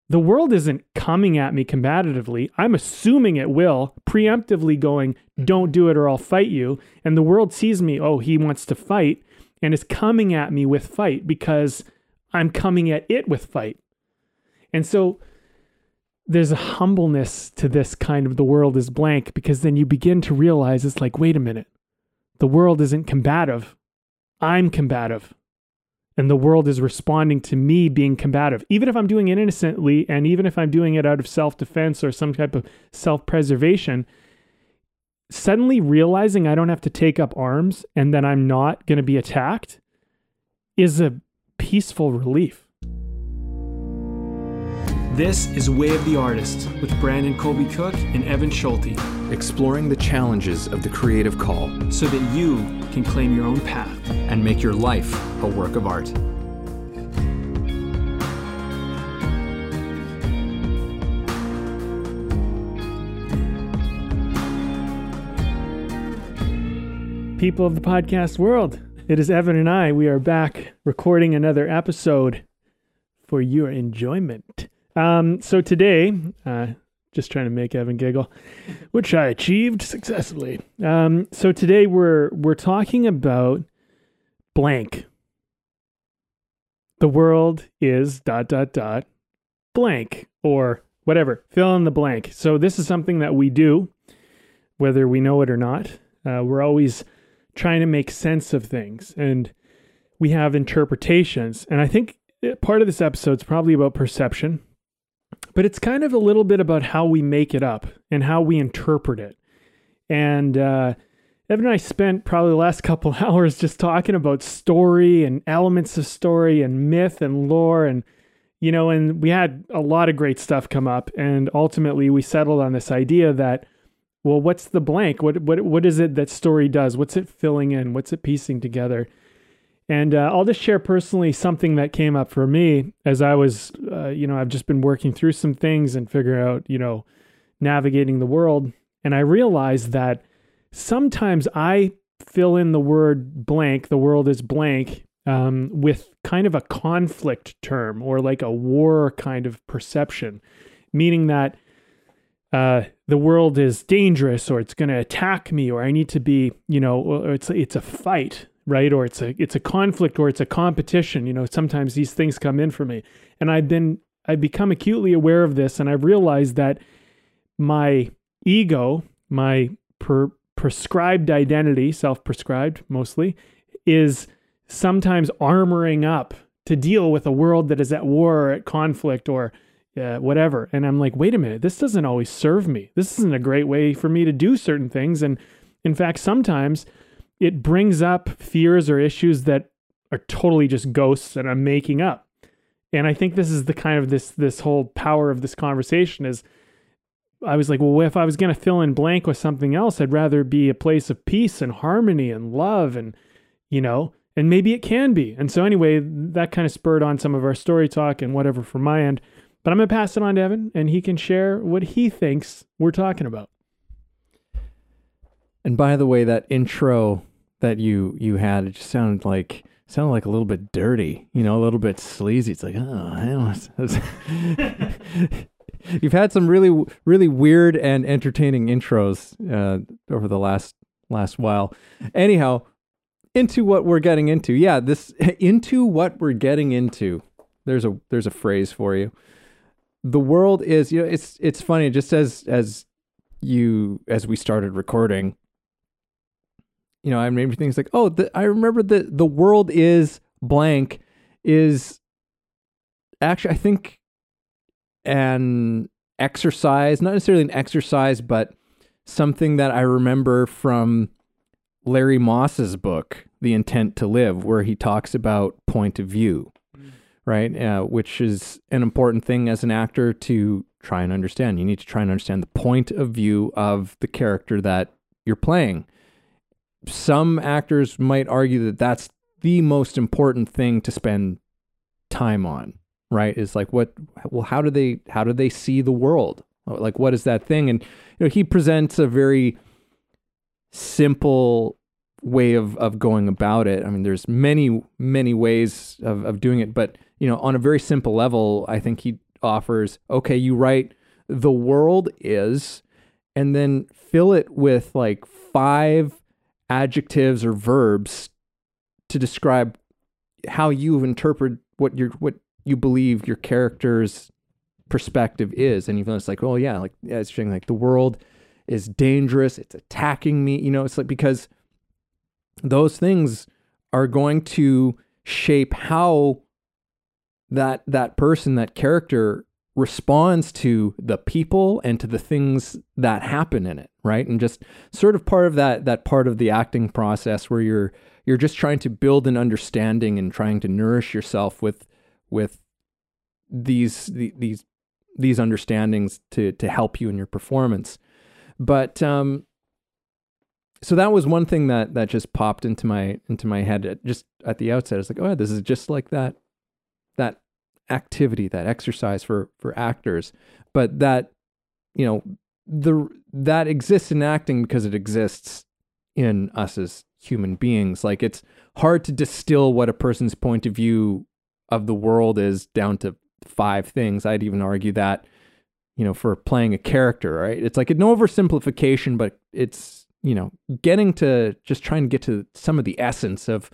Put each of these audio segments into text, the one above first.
the world isn't coming at me combatively. I'm assuming it will, preemptively going, don't do it or I'll fight you. And the world sees me, oh, he wants to fight, and is coming at me with fight because I'm coming at it with fight. And so there's a humbleness to this kind of the world is blank, because then you begin to realize it's like, wait a minute, the world isn't combative. I'm combative. And the world is responding to me being combative, even if I'm doing it innocently, and even if I'm doing it out of self-defense or some type of self-preservation. Suddenly realizing I don't have to take up arms and that I'm not going to be attacked is a peaceful relief. This is Way of the Artist with Brandon Colby Cook and Evan Schulte. Exploring the challenges of the creative call so that you can claim your own path and make your life a work of art. People of the podcast world, it is Evan and I. We are back recording another episode for your enjoyment. So today, just trying to make Evan giggle, which I achieved successfully. So today we're talking about blank. The world is ... blank, or whatever, fill in the blank. So this is something that we do, whether we know it or not. We're always trying to make sense of things, and we have interpretations. And I think part of this episode is probably about perception, but it's kind of a little bit about how we make it up and how we interpret it. And Evan and I spent probably the last couple hours just talking about story and elements of story and myth and lore, and and we had a lot of great stuff come up, and ultimately we settled on this idea that, well, what's the blank? What is it that story does? What's it filling in? What's it piecing together? And I'll just share personally something that came up for me as I was, I've just been working through some things and figuring out, navigating the world. And I realized that sometimes I fill in the word blank, the world is blank, with kind of a conflict term or like a war kind of perception, meaning that the world is dangerous, or it's going to attack me, or I need to be, or it's a fight, right? Or it's a conflict, or it's a competition. Sometimes these things come in for me, and I've become acutely aware of this, and I've realized that my ego, my prescribed identity, self-prescribed mostly, is sometimes armoring up to deal with a world that is at war or at conflict or whatever. And I'm like, wait a minute, this doesn't always serve me. This isn't a great way for me to do certain things. And in fact, sometimes it brings up fears or issues that are totally just ghosts that I'm making up. And I think this is the kind of this whole power of this conversation is, I was like, well, if I was going to fill in blank with something else, I'd rather be a place of peace and harmony and love and, and maybe it can be. And so anyway, that kind of spurred on some of our story talk and whatever from my end. But I'm going to pass it on to Evan, and he can share what he thinks we're talking about. And by the way, that intro that you had, it just sounded like a little bit dirty, a little bit sleazy. It's like, you've had some really, really weird and entertaining intros over the last while. Anyhow, into what we're getting into. Yeah, into what we're getting into. There's a phrase for you. The world is, it's funny, just as we started recording, I made things like, I remember the world is blank is actually, I think, an exercise, not necessarily an exercise, but something that I remember from Larry Moss's book, The Intent to Live, where he talks about point of view. Right, which is an important thing as an actor to try and understand. You need to try and understand the point of view of the character that you're playing. Some actors might argue that that's the most important thing to spend time on. Right, is like how do they see the world? Like, what is that thing? And he presents a very simple way of going about it. I mean, there's many ways of doing it, but on a very simple level, I think he offers, okay, you write the world is, and then fill it with like 5 adjectives or verbs to describe how you interpret what you believe your character's perspective is. And even it's like, oh yeah, like it's saying like the world is dangerous, it's attacking me, it's like, because those things are going to shape how that person, that character responds to the people and to the things that happen in it, right? And just sort of part of that part of the acting process where you're just trying to build an understanding and trying to nourish yourself with these understandings to help you in your performance. But so that was one thing that just popped into my head just at the outset. It's like, oh, this is just like that activity, that exercise for actors, but that that exists in acting because it exists in us as human beings. Like, it's hard to distill what a person's point of view of the world is down to 5 things. I'd even argue that, for playing a character, right? It's like an oversimplification, but it's, trying to get to some of the essence of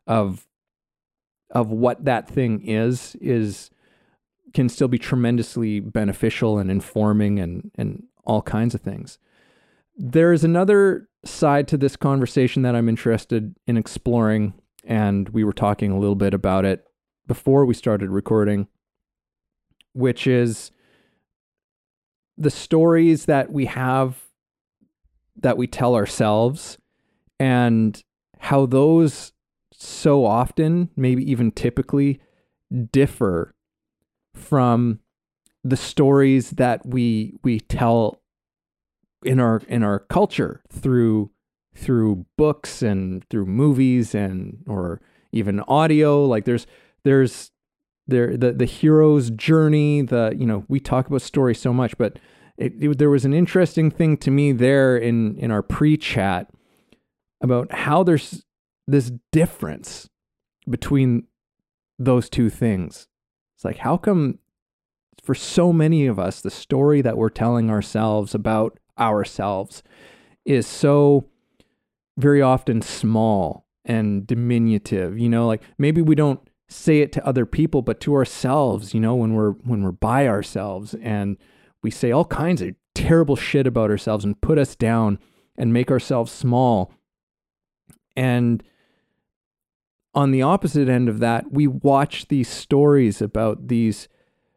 what that thing is can still be tremendously beneficial and informing and all kinds of things. There is another side to this conversation that I'm interested in exploring, and we were talking a little bit about it before we started recording, which is the stories that we have, that we tell ourselves, and how those so often, maybe even typically, differ from the stories that we tell in our culture through books and through movies and or even audio. Like there's the hero's journey. We talk about story so much, but there was an interesting thing to me there in our pre-chat about how there's this difference between those two things. It's like, how come for so many of us, the story that we're telling ourselves about ourselves is so very often small and diminutive, like maybe we don't say it to other people, but to ourselves, when we're by ourselves and we say all kinds of terrible shit about ourselves and put us down and make ourselves small. And on the opposite end of that, we watch these stories about these,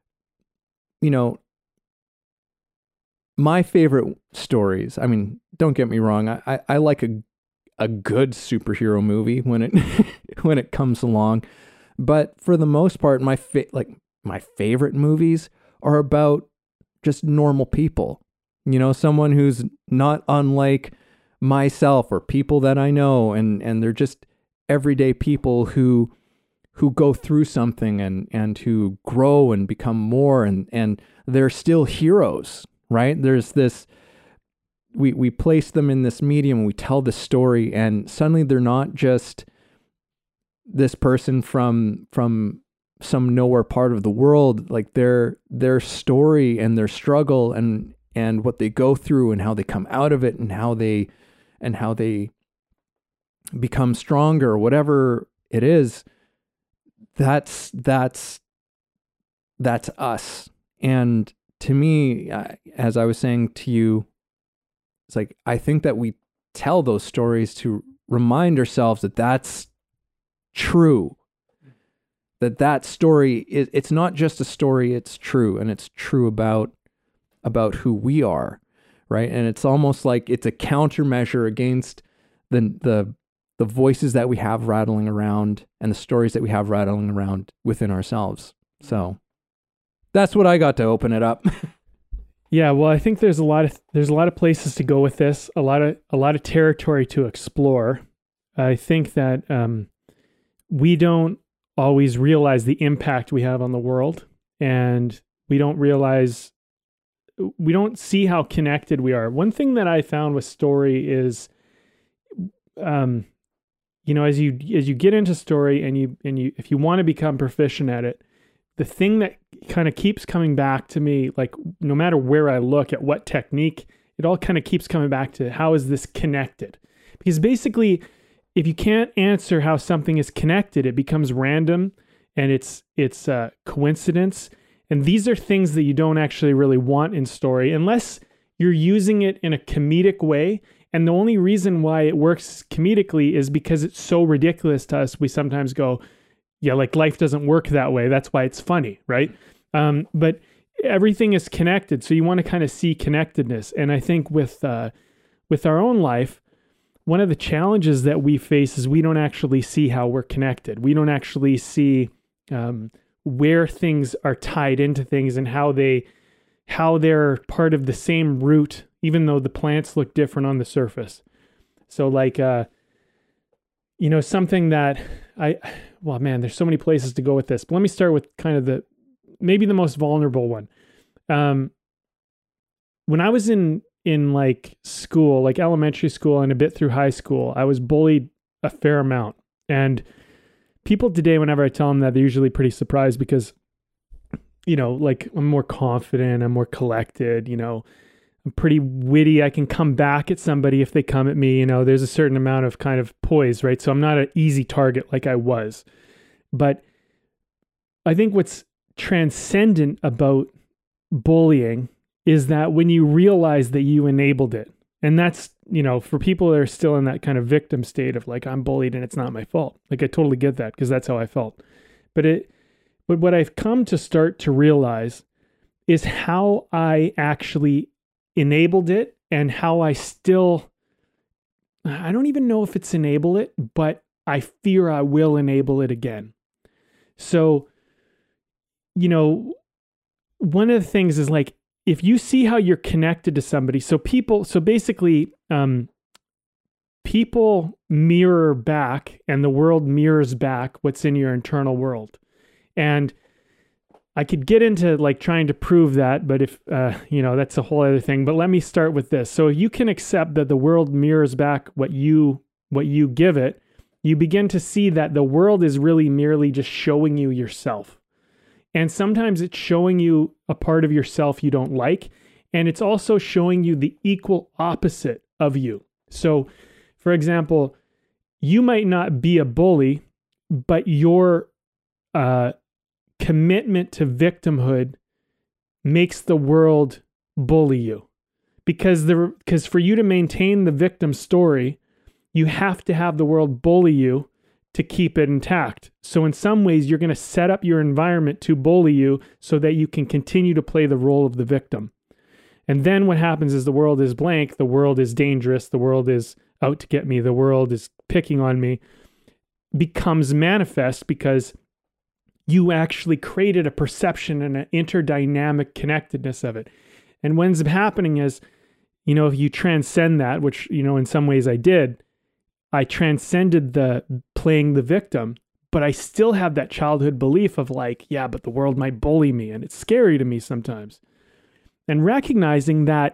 my favorite stories. I mean, don't get me wrong. I like a good superhero movie when it when it comes along, but for the most part, my favorite movies are about just normal people. Someone who's not unlike myself or people that I know, and they're just everyday people who go through something and who grow and become more, and they're still heroes, right? There's this, we place them in this medium, we tell the story, and suddenly they're not just this person from some nowhere part of the world. Like their story and their struggle and what they go through and how they come out of it and how they become stronger, or whatever it is, that's us. And to me, as I was saying to you, it's like, I think that we tell those stories to remind ourselves that that's true, that story it's not just a story, it's true, and it's true about who we are, right? And it's almost like it's a countermeasure against the voices that we have rattling around and the stories that we have rattling around within ourselves. So that's what I got to open it up. Yeah, well, I think there's a lot of places to go with this, a lot of territory to explore. I think that we don't always realize the impact we have on the world, and we don't see how connected we are. One thing that I found with story is, as you get into story and you if you want to become proficient at it, the thing that kind of keeps coming back to me, like no matter where I look at what technique, it all kind of keeps coming back to how is this connected? Because basically, if you can't answer how something is connected, it becomes random and it's coincidence. And these are things that you don't actually really want in story unless you're using it in a comedic way. And the only reason why it works comedically is because it's so ridiculous to us. We sometimes go, yeah, like life doesn't work that way. That's why it's funny, right? But everything is connected. So you want to kind of see connectedness. And I think with our own life, one of the challenges that we face is we don't actually see how we're connected. We don't actually see where things are tied into things and how they're part of the same root, even though the plants look different on the surface. So like, something that there's so many places to go with this, but let me start with kind of maybe the most vulnerable one. When I was in like school, like elementary school and a bit through high school, I was bullied a fair amount. And people today, whenever I tell them that, they're usually pretty surprised because, like I'm more confident, I'm more collected, I'm pretty witty. I can come back at somebody if they come at me, there's a certain amount of kind of poise, right? So I'm not an easy target like I was. But I think what's transcendent about bullying is that when you realize that you enabled it, and that's, for people that are still in that kind of victim state of like, I'm bullied and it's not my fault. Like I totally get that because that's how I felt. But what I've come to start to realize is how I actually enabled it and how I don't even know if it's enable it, but I fear I will enable it again. So, one of the things is like, if you see how you're connected to somebody, so basically, people mirror back and the world mirrors back what's in your internal world. And I could get into like trying to prove that, but if, that's a whole other thing, but let me start with this. So you can accept that the world mirrors back what you give it. You begin to see that the world is really merely just showing you yourself. And sometimes it's showing you a part of yourself you don't like. And it's also showing you the equal opposite of you. So, for example, you might not be a bully, but your commitment to victimhood makes the world bully you. Because for you to maintain the victim story, you have to have the world bully you to keep it intact. So in some ways, you're going to set up your environment to bully you so that you can continue to play the role of the victim. And then what happens is the world is blank, the world is dangerous, the world is out to get me, the world is picking on me, becomes manifest because you actually created a perception and an interdynamic connectedness of it. And what ends up happening is, if you transcend that, which, in some ways I did, I transcended the playing the victim, but I still have that childhood belief of like, yeah, but the world might bully me. And it's scary to me sometimes. And recognizing that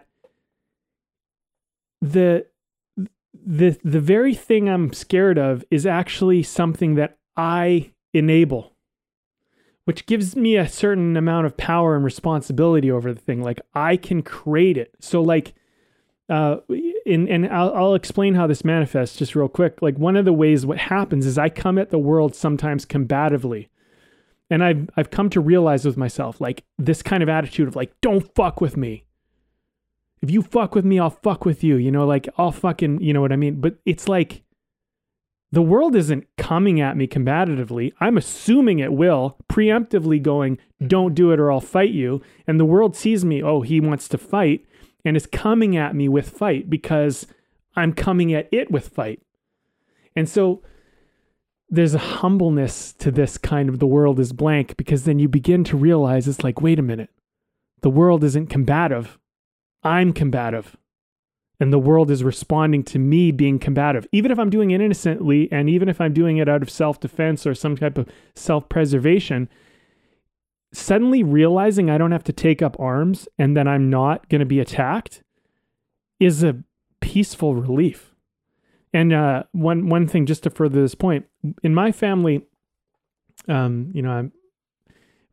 the very thing I'm scared of is actually something that I enable, which gives me a certain amount of power and responsibility over the thing. Like I can create it. So like, and I'll explain how this manifests just real quick. Like one of the ways what happens is I come at the world sometimes combatively. And I've come to realize with myself, like this kind of attitude of like, don't fuck with me. If you fuck with me, I'll fuck with you, like I'll fucking, you know what I mean? But it's like, the world isn't coming at me combatively. I'm assuming it will, preemptively going, don't do it or I'll fight you. And the world sees me, oh, he wants to fight. And is coming at me with fight because I'm coming at it with fight. And so there's a humbleness to this kind of the world is blank because then you begin to realize it's like, wait a minute, the world isn't combative. I'm combative. And the world is responding to me being combative. Even if I'm doing it innocently and even if I'm doing it out of self-defense or some type of self-preservation, suddenly realizing I don't have to take up arms and that I'm not going to be attacked is a peaceful relief. And one thing just to further this point, in my family,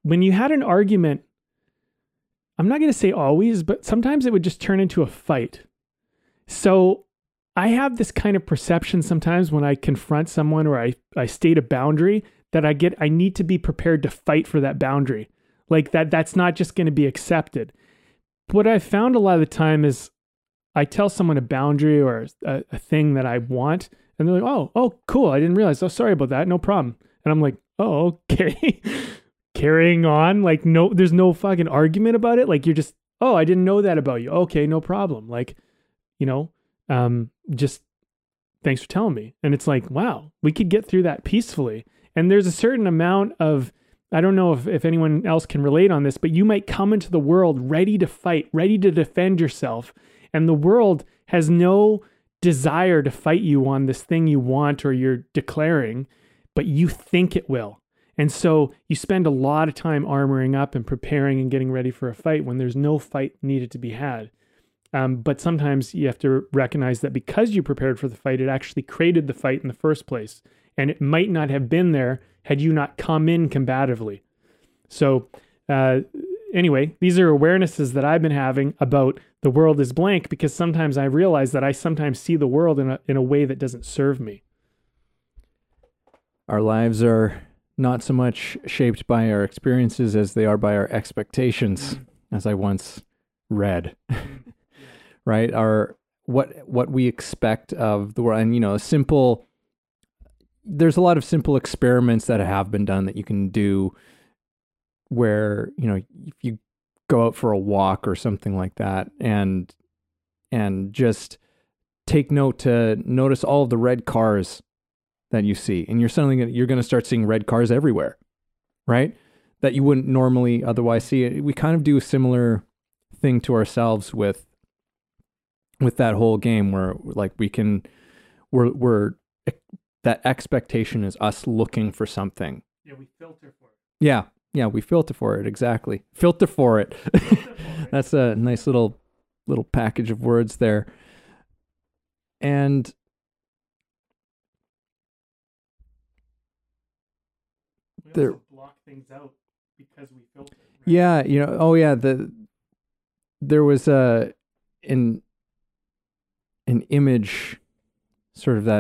when you had an argument, I'm not going to say always, but sometimes it would just turn into a fight. So I have this kind of perception sometimes when I confront someone or I state a boundary that I need to be prepared to fight for that boundary. Like that's not just going to be accepted. What I've found a lot of the time is I tell someone a boundary or a thing that I want, and they're like, oh, cool. I didn't realize. Oh, sorry about that. No problem. And I'm like, oh, okay. Carrying on. Like, no, there's no fucking argument about it. Like, you're just, oh, I didn't know that about you. Okay, no problem. Like, just thanks for telling me. And it's like, wow, we could get through that peacefully. And there's a certain amount of, I don't know if anyone else can relate on this, but you might come into the world ready to fight, ready to defend yourself. And the world has no desire to fight you on this thing you want or you're declaring, but you think it will. And so you spend a lot of time armoring up and preparing and getting ready for a fight when there's no fight needed to be had. But sometimes you have to recognize that because you prepared for the fight, it actually created the fight in the first place. And it might not have been there had you not come in combatively. So anyway, these are awarenesses that I've been having about the world is blank, because sometimes I realize that I sometimes see the world in a way that doesn't serve me. Our lives are not so much shaped by our experiences as they are by our expectations, as I once read. Right? What we expect of the world. And, there's a lot of simple experiments that have been done that you can do where, if you go out for a walk or something like that and just take note to notice all of the red cars that you see, and you're going to start seeing red cars everywhere, right? That you wouldn't normally otherwise see. We kind of do a similar thing to ourselves with that whole game where like we're that expectation is us looking for something. Yeah, we filter for it. Yeah, we filter for it, exactly. Filter for it. That's a nice little package of words there. And we also block things out because we filter. Right? Yeah, there was an image sort of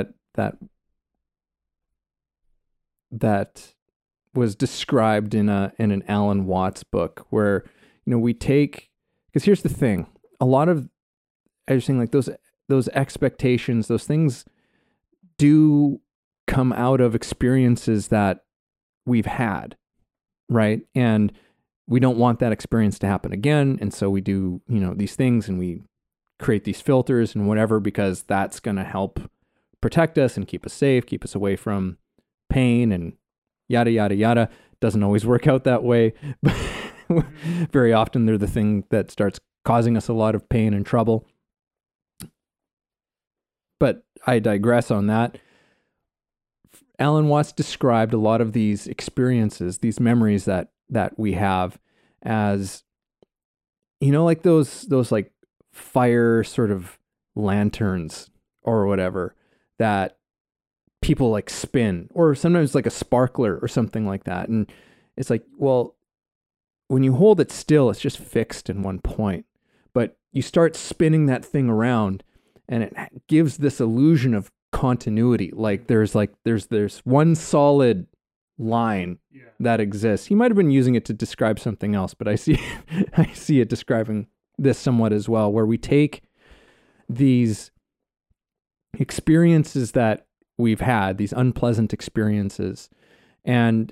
that was described in an Alan Watts book where, we take, because here's the thing, a lot of, I was saying, like those expectations, those things do come out of experiences that we've had, right? And we don't want that experience to happen again. And so we do, these things, and we create these filters and whatever, because that's going to help protect us and keep us safe, keep us away from pain and yada, yada, yada. Doesn't always work out that way. But very often they're the thing that starts causing us a lot of pain and trouble. But I digress on that. Alan Watts described a lot of these experiences, these memories that we have as, like those like fire sort of lanterns or whatever that people like spin, or sometimes like a sparkler or something like that. And it's like, well, when you hold it still, it's just fixed in one point, but you start spinning that thing around and it gives this illusion of continuity. Like there's one solid line that exists. He might have been using it to describe something else, but I see it describing this somewhat as well, where we take these experiences that we've had, these unpleasant experiences, and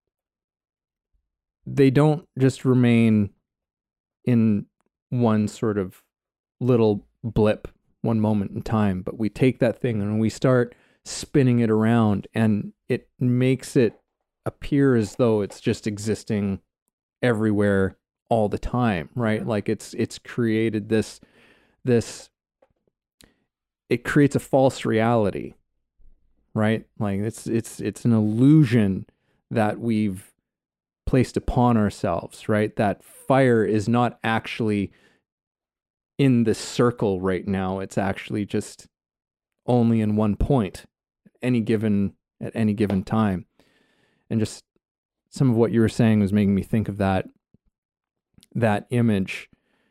they don't just remain in one sort of little blip, one moment in time, but we take that thing and we start spinning it around, and it makes it appear as though it's just existing everywhere all the time, right? Like it's created this it creates a false reality, right? Like it's an illusion that we've placed upon ourselves, right? That fire is not actually in this circle right now. It's actually just only in one point at any given time. And just some of what you were saying was making me think of that image.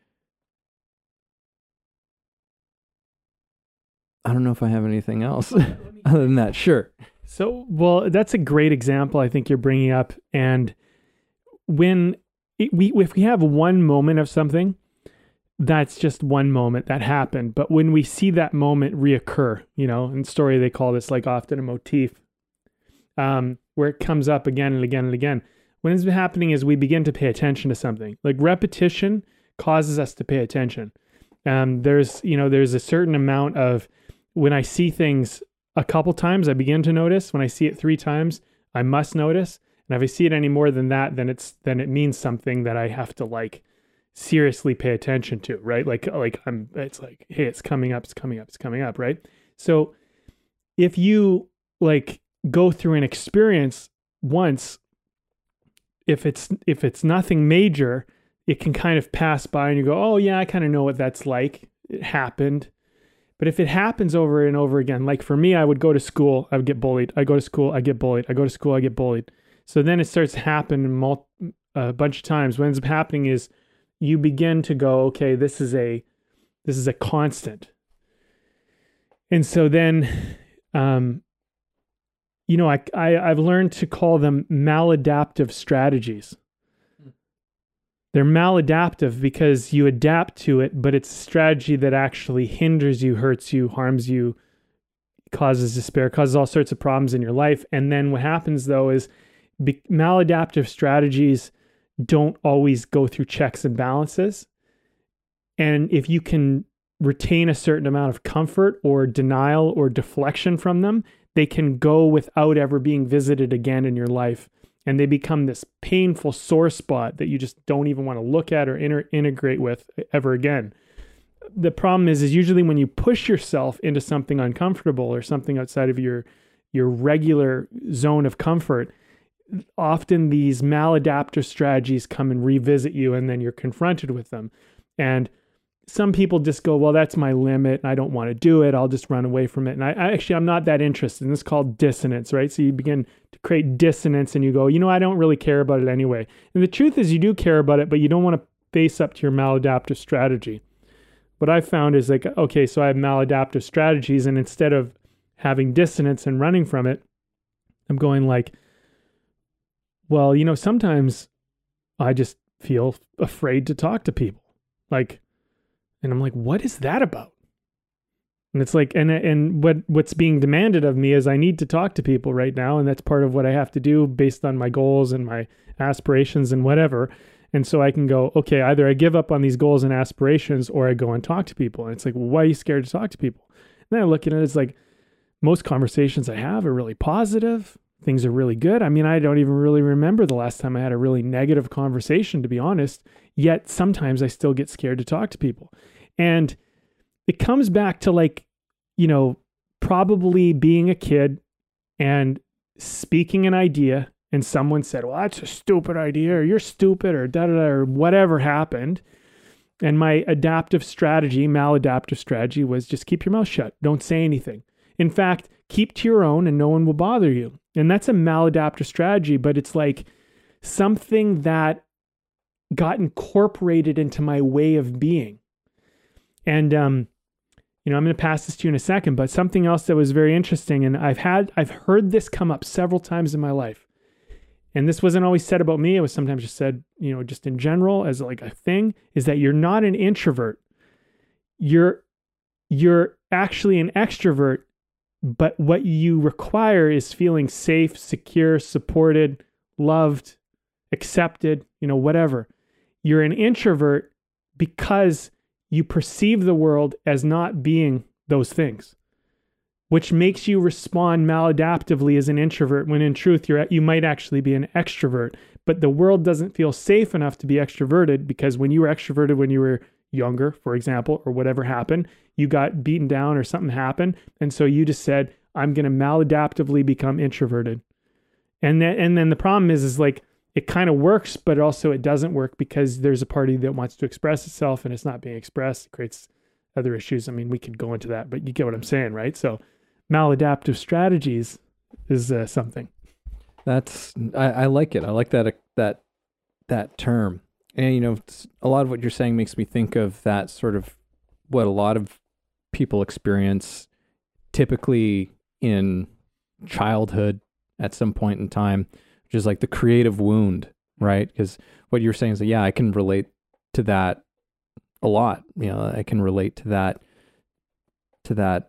I don't know if I have anything else other than that. Sure. So, well, that's a great example I think you're bringing up. And if we have one moment of something, that's just one moment that happened. But when we see that moment reoccur, in story, they call this like often a motif, where it comes up again and again and again. What ends up happening is we begin to pay attention to something. Like repetition causes us to pay attention. There's a certain amount of, when I see things a couple times, I begin to notice. When I see it 3 times, I must notice. And if I see it any more than that, then it means something that I have to like seriously pay attention to, right? It's like, hey, it's coming up, right? So if you like go through an experience once, if it's nothing major, it can kind of pass by and you go, oh yeah, I kind of know what that's like. It happened. But if it happens over and over again, like for me, I would go to school, I would get bullied. I go to school, I get bullied. I go to school, I get bullied. So then it starts to happen a bunch of times. What ends up happening is you begin to go, okay, this is a constant. And so then, I've learned to call them maladaptive strategies. They're maladaptive because you adapt to it, but it's a strategy that actually hinders you, hurts you, harms you, causes despair, causes all sorts of problems in your life. And then what happens though is maladaptive strategies don't always go through checks and balances. And if you can retain a certain amount of comfort or denial or deflection from them, they can go without ever being visited again in your life. And they become this painful sore spot that you just don't even want to look at or integrate with ever again. The problem is usually when you push yourself into something uncomfortable or something outside of your regular zone of comfort, often these maladaptive strategies come and revisit you, and then you're confronted with them. And some people just go, well, that's my limit and I don't want to do it. I'll just run away from it. And I'm not that interested. And this is called dissonance, right? So you begin to create dissonance and you go, I don't really care about it anyway. And the truth is you do care about it, but you don't want to face up to your maladaptive strategy. What I found is like, okay, so I have maladaptive strategies, and instead of having dissonance and running from it, I'm going like, well, sometimes I just feel afraid to talk to people. And I'm like, what is that about? And it's like, and what's being demanded of me is I need to talk to people right now. And that's part of what I have to do based on my goals and my aspirations and whatever. And so I can go, okay, either I give up on these goals and aspirations or I go and talk to people. And it's like, well, why are you scared to talk to people? And then I look at it, it's like most conversations I have are really positive. Things are really good. I mean, I don't even really remember the last time I had a really negative conversation, to be honest. Yet sometimes I still get scared to talk to people. And it comes back to like, probably being a kid and speaking an idea, and someone said, well, that's a stupid idea, or you're stupid, or da-da-da, or whatever happened. And my maladaptive strategy was just keep your mouth shut. Don't say anything. In fact, keep to your own and no one will bother you. And that's a maladaptive strategy, but it's like something that got incorporated into my way of being. And, I'm going to pass this to you in a second, but something else that was very interesting, and I've heard this come up several times in my life. And this wasn't always said about me. It was sometimes just said, just in general as like a thing, is that you're not an introvert. You're actually an extrovert, but what you require is feeling safe, secure, supported, loved, accepted, whatever. You're an introvert because you perceive the world as not being those things, which makes you respond maladaptively as an introvert when in truth you might actually be an extrovert. But the world doesn't feel safe enough to be extroverted because when you were extroverted when you were younger, for example, or whatever happened, you got beaten down or something happened. And so you just said, I'm going to maladaptively become introverted. And then the problem is like, it kind of works, but also it doesn't work because there's a party that wants to express itself and it's not being expressed. It creates other issues. I mean, we could go into that, but you get what I'm saying, right? So maladaptive strategies is something. I like it. I like that term. And a lot of what you're saying makes me think of that sort of what a lot of people experience typically in childhood at some point in time, which is like the creative wound, right? Because what you're saying is that, yeah, I can relate to that a lot. I can relate to that.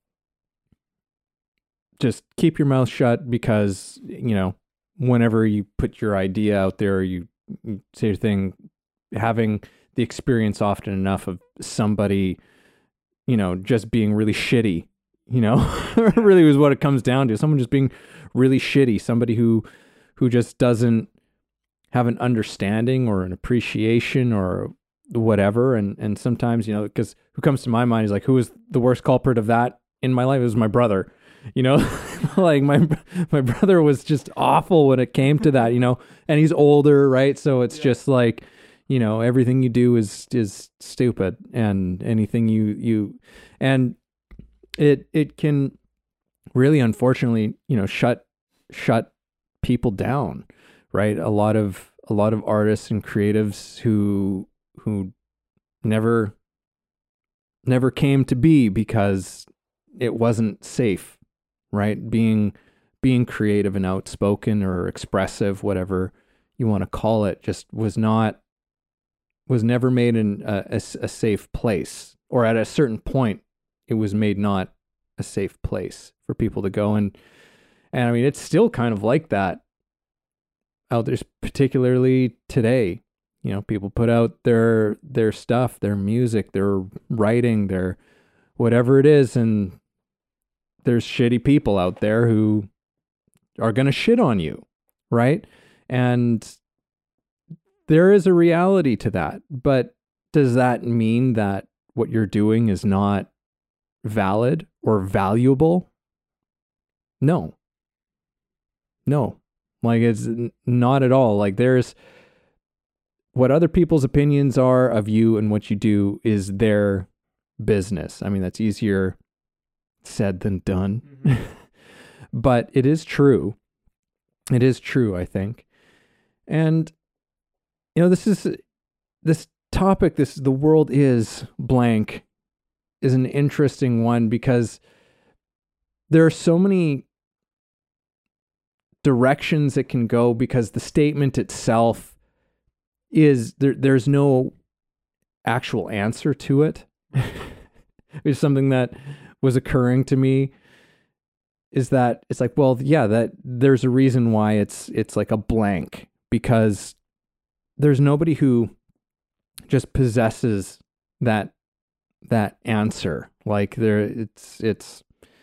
Just keep your mouth shut because, whenever you put your idea out there, you say your thing, having the experience often enough of somebody, just being really shitty, really is what it comes down to. Someone just being really shitty, somebody who just doesn't have an understanding or an appreciation or whatever. And sometimes, because who comes to my mind is like, who is the worst culprit of that in my life? It was my brother. Like my brother was just awful when it came to that, and he's older, right? So it's just like, everything you do is stupid, and anything you and it can really, unfortunately, shut people down, right? A lot of artists and creatives who never came to be because it wasn't safe. Right? Being creative and outspoken or expressive, whatever you want to call it, just was never made in a safe place, or at a certain point, it was made not a safe place for people to go. And I mean, it's still kind of like that out there, particularly today. People put out their stuff, their music, their writing, their whatever it is, and there's shitty people out there who are going to shit on you, right? And there is a reality to that. But does that mean that what you're doing is not valid or valuable? No. Like, it's not at all. Like, there's what other people's opinions are of you and what you do is their business. I mean, that's easier said than done. Mm-hmm. But it is true. It is true, I think. And this topic, the world is blank, is an interesting one because there are so many directions it can go, because the statement itself is there's no actual answer to it. It's something that was occurring to me, is that it's like, well, yeah, that there's a reason why it's like a blank, because there's nobody who just possesses that answer. Like, it's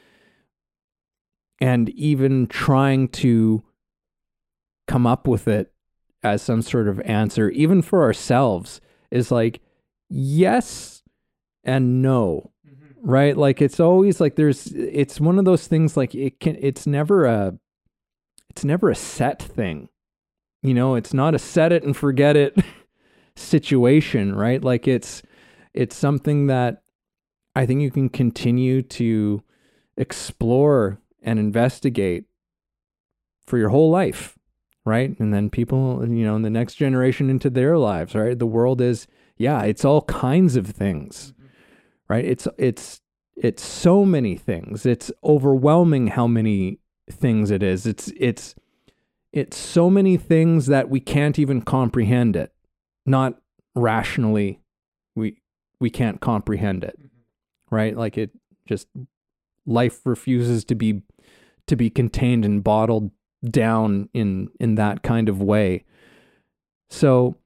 and even trying to come up with it as some sort of answer, even for ourselves, is like yes and no. Right? Like, it's always like it's one of those things, like it's never a set thing. It's not a set it and forget it situation, right? Like, it's something that I think you can continue to explore and investigate for your whole life, right? And then people, in the next generation into their lives, right? The world is, it's all kinds of things. Right? It's so many things. It's overwhelming how many things it is. It's so many things that we can't even comprehend it. Not rationally, we can't comprehend it. Right? Like, it just, life refuses to be contained and bottled down in that kind of way. So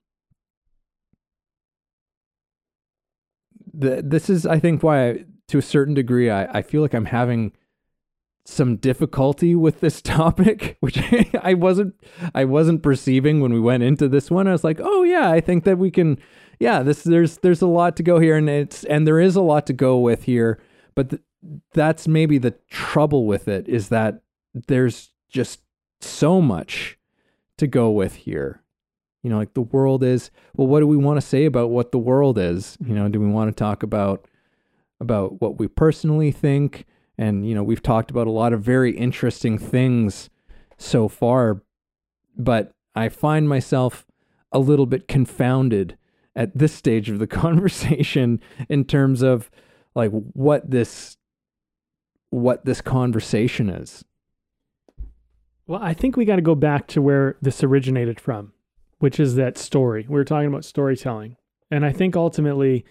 this is, I think, why to a certain degree I feel like I'm having some difficulty with this topic, which I wasn't perceiving when we went into this one. I was like, oh yeah, I think that we can, there's a lot to go here, and there is a lot to go with here, but that's maybe the trouble with it, is that there's just so much to go with here. Like, the world is, well, what do we want to say about what the world is? Do we want to talk about what we personally think? And, we've talked about a lot of very interesting things so far, but I find myself a little bit confounded at this stage of the conversation in terms of like what this conversation is. Well, I think we got to go back to where this originated from, which is that story. We were talking about storytelling. And I think ultimately,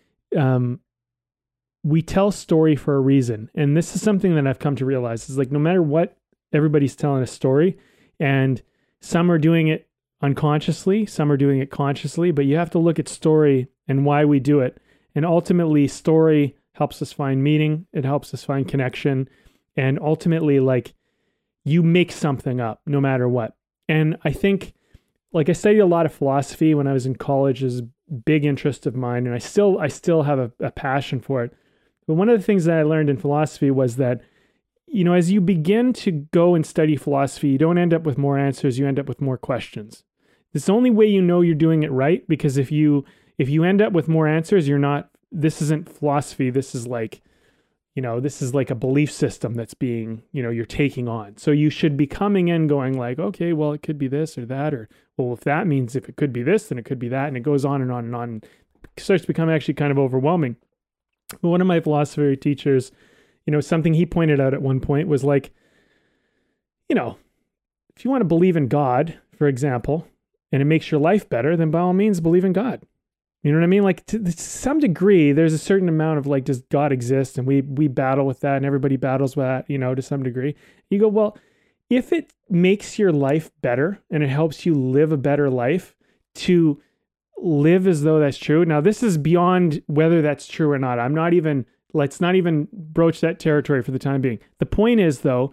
we tell story for a reason. And this is something that I've come to realize is like, no matter what, everybody's telling a story, and some are doing it unconsciously, some are doing it consciously, but you have to look at story and why we do it. And ultimately, story helps us find meaning. It helps us find connection. And ultimately, like, you make something up no matter what. And I think, like, I studied a lot of philosophy when I was in college. It was a big interest of mine, and I still have a passion for it. But one of the things that I learned in philosophy was that, you know, as you begin to go and study philosophy, you don't end up with more answers, you end up with more questions. It's the only way you know you're doing it right, because if you end up with more answers, this isn't philosophy, this is like a belief system that's being, you're taking on. So you should be coming in going like, okay, well, it could be this or that, or, well, if that means if it could be this, then it could be that. And it goes on and on and on. It starts to become actually kind of overwhelming. But one of my philosophy teachers, something he pointed out at one point was like, if you want to believe in God, for example, and it makes your life better, then by all means, believe in God. You know what I mean? Like, to some degree, there's a certain amount of like, does God exist? And we battle with that, and everybody battles with that, to some degree. You go, well, if it makes your life better and it helps you live a better life, to live as though that's true. Now, this is beyond whether that's true or not. Let's not even broach that territory for the time being. The point is, though,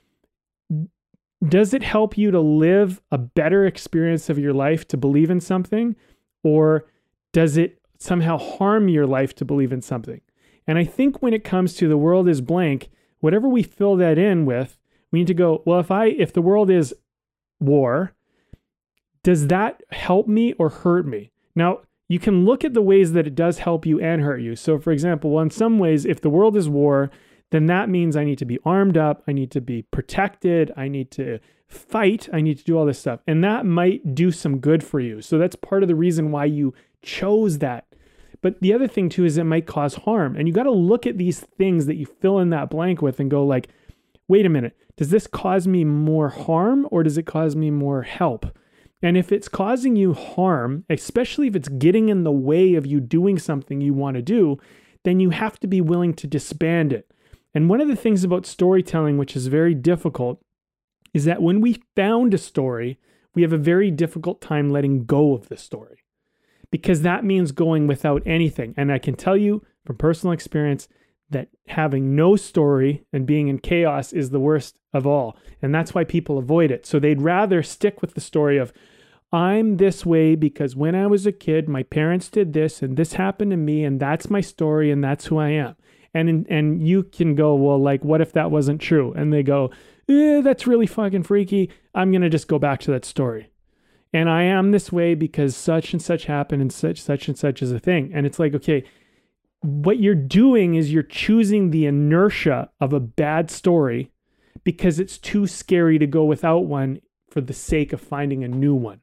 does it help you to live a better experience of your life to believe in something, or does it somehow harm your life to believe in something? And I think when it comes to the world is blank, whatever we fill that in with, we need to go, well, if the world is war, does that help me or hurt me? Now, you can look at the ways that it does help you and hurt you. So, for example, well, in some ways, if the world is war, then that means I need to be armed up, I need to be protected, I need to fight, I need to do all this stuff. And that might do some good for you. So that's part of the reason why you chose that. But the other thing too is it might cause harm. And you got to look at these things that you fill in that blank with and go like, wait a minute, does this cause me more harm or does it cause me more help? And if it's causing you harm, especially if it's getting in the way of you doing something you want to do, then you have to be willing to disband it. And one of the things about storytelling, which is very difficult, is that when we found a story, we have a very difficult time letting go of the story, because that means going without anything. And I can tell you from personal experience that having no story and being in chaos is the worst of all. And that's why people avoid it. So they'd rather stick with the story of, I'm this way because when I was a kid, my parents did this and this happened to me, and that's my story and that's who I am. And you can go, well, like, what if that wasn't true? And they go, that's really fucking freaky. I'm going to just go back to that story. And I am this way because such and such happened and such is a thing. And it's like, okay, what you're doing is you're choosing the inertia of a bad story because it's too scary to go without one for the sake of finding a new one.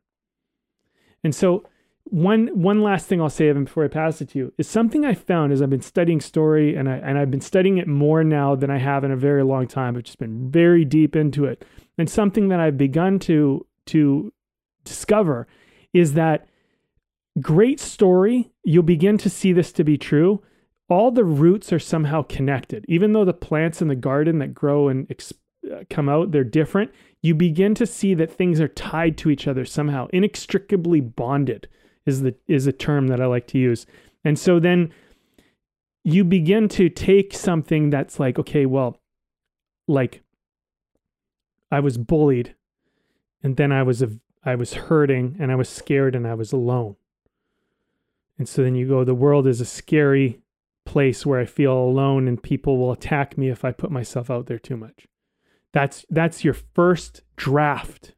And so one last thing I'll say before I pass it to you is something I found as I've been studying story, and I've been studying it more now than I have in a very long time. I've just been very deep into it. And something that I've begun to discover is that great story, you'll begin to see this to be true. All the roots are somehow connected. Even though the plants in the garden that grow and come out, they're different, you begin to see that things are tied to each other somehow. Inextricably bonded is a term that I like to use. And so then you begin to take something that's like, okay, well, like I was bullied, and then I was hurting, and I was scared, and I was alone. And so then you go, the world is a scary place where I feel alone, and people will attack me if I put myself out there too much. That's your first draft.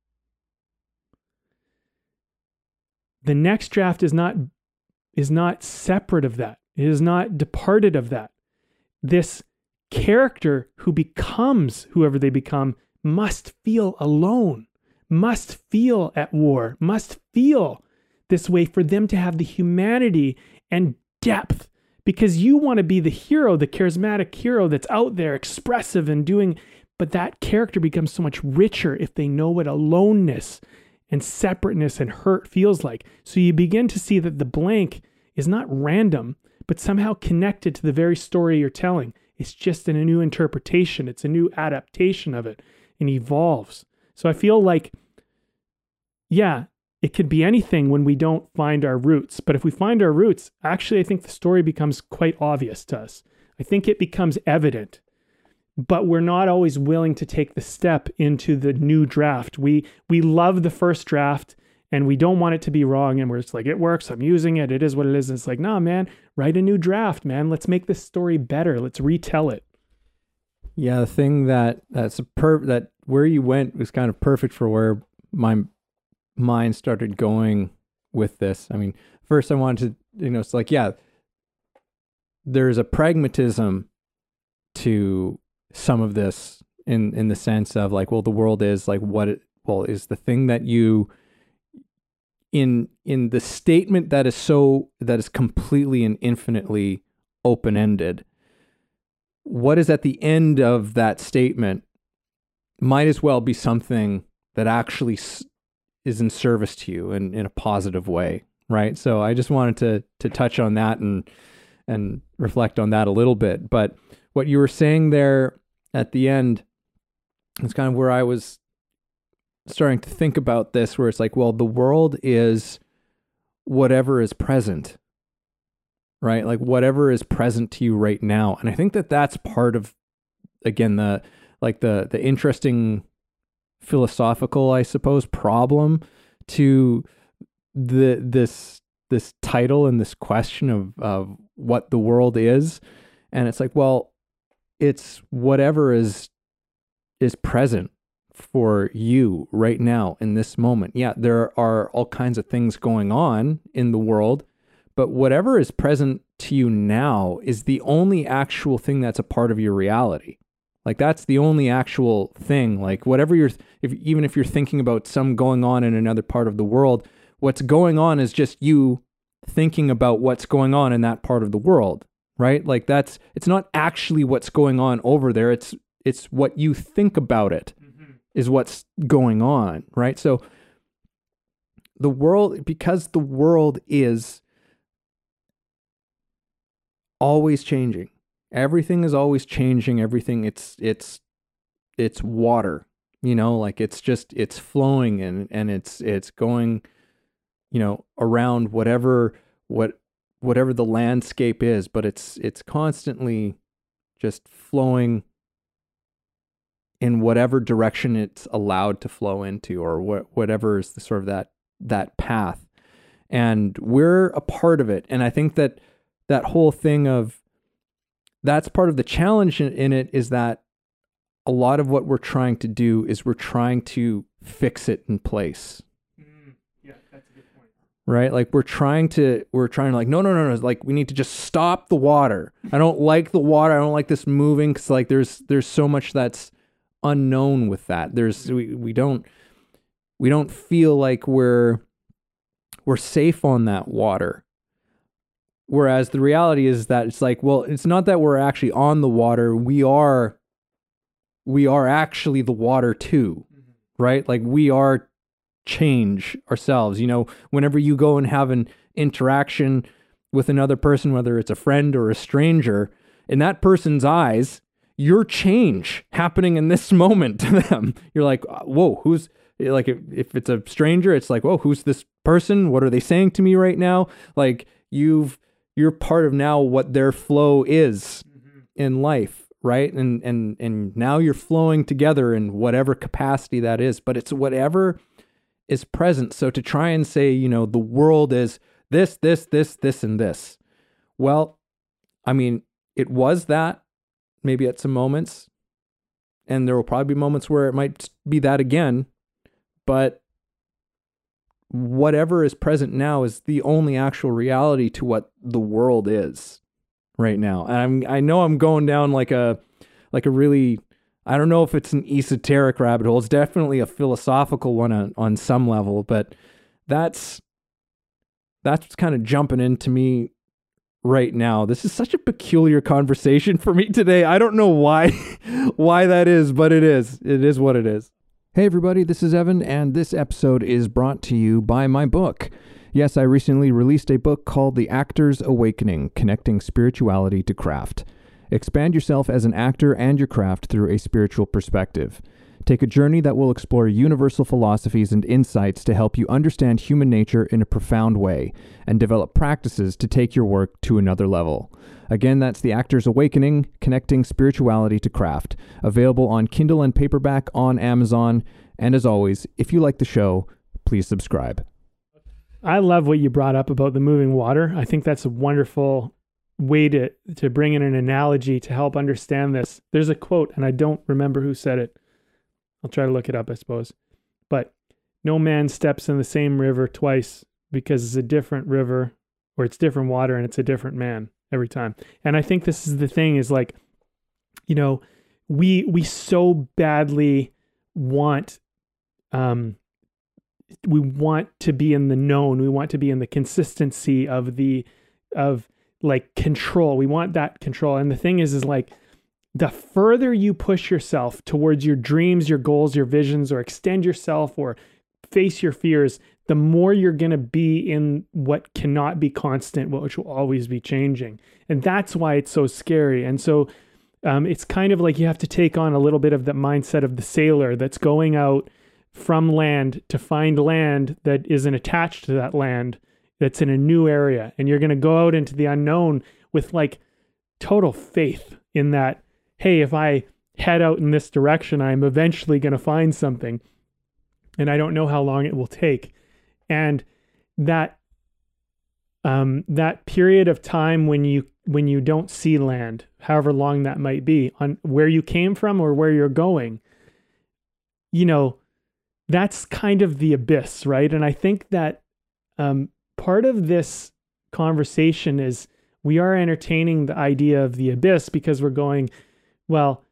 The next draft is not separate of that. It is not departed of that. This character who becomes whoever they become must feel alone, must feel at war, must feel this way for them to have the humanity and depth, because you want to be the hero, the charismatic hero that's out there expressive and doing, but that character becomes so much richer if they know what aloneness and separateness and hurt feels like. So you begin to see that the blank is not random, but somehow connected to the very story you're telling. It's just in a new interpretation. It's a new adaptation of it and evolves. So I feel like, yeah, it could be anything when we don't find our roots. But if we find our roots, actually, I think the story becomes quite obvious to us. I think it becomes evident, but we're not always willing to take the step into the new draft. We love the first draft and we don't want it to be wrong. And we're just like, it works. I'm using it. It is what it is. And it's like, nah, man, write a new draft, man. Let's make this story better. Let's retell it. Yeah, the thing that where you went was kind of perfect for where my mind started going with this. I mean, first I wanted to, it's like, yeah, there's a pragmatism to some of this in the sense of like, well, the world is like is the thing that you in the statement that is completely and infinitely open-ended. What is at the end of that statement might as well be something that actually is in service to you in a positive way, right? So I just wanted to touch on that and reflect on that a little bit. But what you were saying there at the end is kind of where I was starting to think about this, where it's like, well, the world is whatever is present, right? Like whatever is present to you right now. And I think that that's part of, again, the interesting philosophical, I suppose, problem to this title and this question of what the world is. And it's like, well, it's whatever is present for you right now in this moment. Yeah, there are all kinds of things going on in the world, but whatever is present to you now is the only actual thing that's a part of your reality. Like that's the only actual thing. Like whatever even if you're thinking about some going on in another part of the world, what's going on is just you thinking about what's going on in that part of the world, right? Like it's not actually what's going on over there. It's what you think about it is what's going on, right? So because the world is always changing. Everything is always changing. Everything it's water, like it's flowing and it's going, around whatever the landscape is, but it's constantly just flowing in whatever direction it's allowed to flow into, or whatever is the sort of that path. And we're a part of it. And I think that whole thing of, that's part of the challenge in it, is that a lot of what we're trying to do is we're trying to fix it in place. Yeah, that's a good point. Right? Like we're trying to like, no. Like we need to just stop the water. I don't like the water. I don't like this moving. 'Cause like there's so much that's unknown with that. We don't feel like we're safe on that water. Whereas the reality is that it's like, well, it's not that we're actually on the water. We are actually the water too, right? Like we are change ourselves. Whenever you go and have an interaction with another person, whether it's a friend or a stranger, in that person's eyes, your change happening in this moment to them. You're like, whoa, who's, like, if it's a stranger, it's like, whoa, who's this person? What are they saying to me right now? Like you're part of now what their flow is in life, right? And now you're flowing together in whatever capacity that is, but it's whatever is present. So to try and say, the world is this, and this. Well, I mean, it was that maybe at some moments, and there will probably be moments where it might be that again, but whatever is present now is the only actual reality to what the world is right now. And I know I'm going down like a really I don't know if it's an esoteric rabbit hole. It's definitely a philosophical one on some level, but that's kind of jumping into me right now. This is such a peculiar conversation for me today. I don't know why why that is, but it is. It is what it is. Hey everybody, this is Evan, and this episode is brought to you by my book. Yes, I recently released a book called The Actor's Awakening: Connecting Spirituality to Craft. Expand yourself as an actor and your craft through a spiritual perspective. Take a journey that will explore universal philosophies and insights to help you understand human nature in a profound way and develop practices to take your work to another level. Again, that's The Actor's Awakening: Connecting Spirituality to Craft. Available on Kindle and paperback on Amazon. And as always, if you like the show, please subscribe. I love what you brought up about the moving water. I think that's a wonderful way to bring in an analogy to help understand this. There's a quote, and I don't remember who said it. I'll try to look it up, I suppose. But no man steps in the same river twice, because it's a different river, or it's different water, and it's a different man every time. And I think this is the thing, is like, you know, we so badly want, we want to be in the known. We want to be in the consistency of like control. We want that control. And the thing is like, the further you push yourself towards your dreams, your goals, your visions, or extend yourself or face your fears, the more you're going to be in what cannot be constant, which will always be changing. And that's why it's so scary. And so it's kind of like you have to take on a little bit of the mindset of the sailor that's going out from land to find land that isn't attached to that land, that's in a new area. And you're going to go out into the unknown with like total faith in that, hey, if I head out in this direction, I'm eventually going to find something. And I don't know how long it will take. And that period of time when you don't see land, however long that might be, on where you came from or where you're going, you know, that's kind of the abyss, right? And I think that part of this conversation is we are entertaining the idea of the abyss because we're going, well,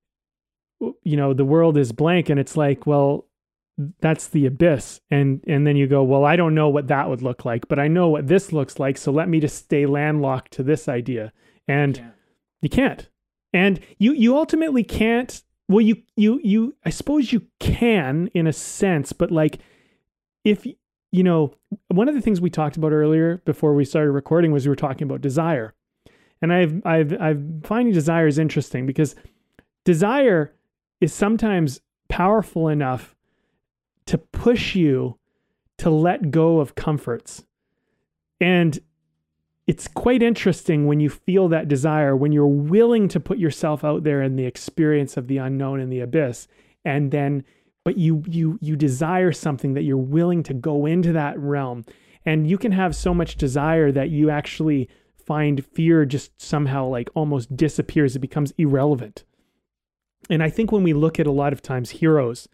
you know, the world is blank, and it's like, well, that's the abyss. And then you go, well, I don't know what that would look like, but I know what this looks like. So let me just stay landlocked to this idea. And you can't. And you ultimately can't. Well, you I suppose you can in a sense, but like if, you know, one of the things we talked about earlier before we started recording was we were talking about desire. And I've finding desire is interesting because desire is sometimes powerful enough to push you to let go of comforts. And it's quite interesting when you feel that desire, when you're willing to put yourself out there in the experience of the unknown and the abyss, and then, but you desire something that you're willing to go into that realm. And you can have so much desire that you actually find fear just somehow like almost disappears. It becomes irrelevant. And I think when we look at a lot of times heroes,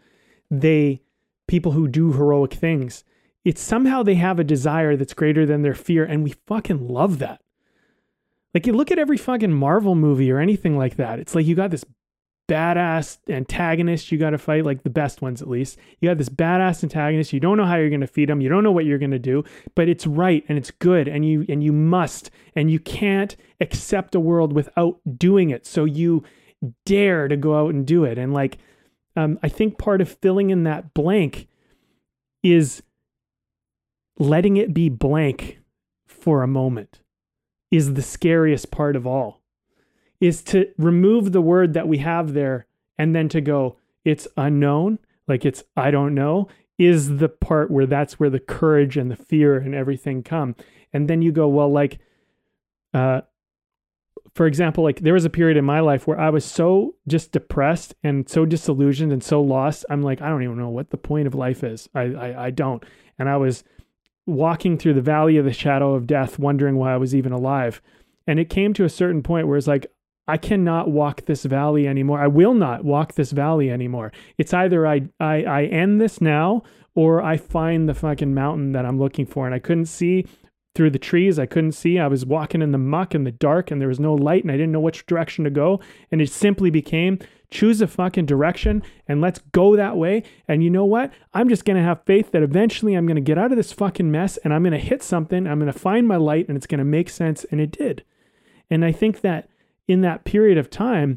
people who do heroic things, it's somehow they have a desire that's greater than their fear. And we fucking love that. Like you look at every fucking Marvel movie or anything like that. It's like you got this badass antagonist you got to fight, like the best ones at least. You got this badass antagonist. You don't know how you're going to feed him. You don't know what you're going to do, but it's right and it's good, and you must, and you can't accept a world without doing it. So you dare to go out and do it. And like, I think part of filling in that blank is letting it be blank for a moment is the scariest part of all. Is to remove the word that we have there and then to go, it's unknown, like it's, I don't know, is the part where that's where the courage and the fear and everything come. And then you go, well, like, for example, like there was a period in my life where I was so just depressed and so disillusioned and so lost. I'm like, I don't even know what the point of life is. I don't. And I was walking through the valley of the shadow of death, wondering why I was even alive. And it came to a certain point where it's like, I cannot walk this valley anymore. I will not walk this valley anymore. It's either I end this now or I find the fucking mountain that I'm looking for. And I couldn't see through the trees. I couldn't see. I was walking in the muck in the dark and there was no light and I didn't know which direction to go. And it simply became choose a fucking direction and let's go that way. And you know what? I'm just going to have faith that eventually I'm going to get out of this fucking mess and I'm going to hit something. I'm going to find my light and it's going to make sense. And it did. And I think that in that period of time,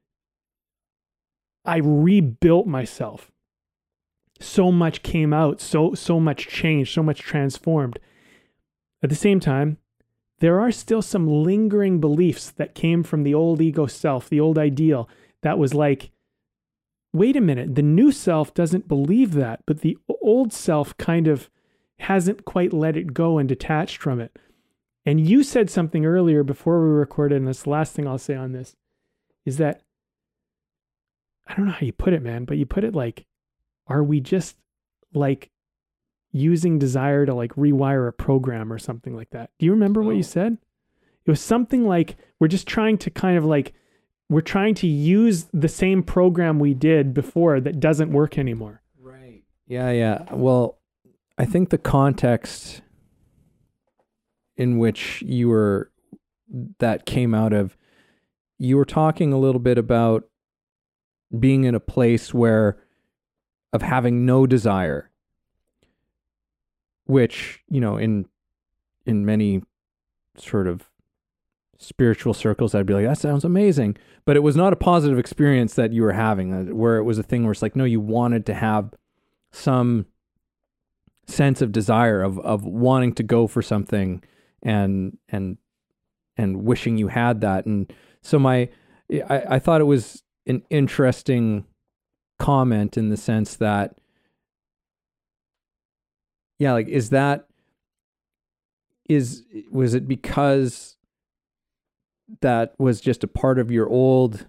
I rebuilt myself. So much came out, so much changed, so much transformed. At the same time, there are still some lingering beliefs that came from the old ego self, the old ideal, that was like, wait a minute, the new self doesn't believe that, but the old self kind of hasn't quite let it go and detached from it. And you said something earlier before we recorded, and that's the last thing I'll say on this, is that, I don't know how you put it, man, but you put it like, are we just like using desire to like rewire a program or something like that? Do you remember what you said? It was something like, we're just trying to kind of like, we're trying to use the same program we did before that doesn't work anymore. Right. Yeah. Well, I think the context in which that came out of, you were talking a little bit about being in a place of having no desire, which, in many sort of spiritual circles, I'd be like, that sounds amazing. But it was not a positive experience that you were having, where it was a thing where it's like, no, you wanted to have some sense of desire of wanting to go for something and wishing you had that. And so I thought it was an interesting comment in the sense that, yeah, like, was it because that was just a part of your old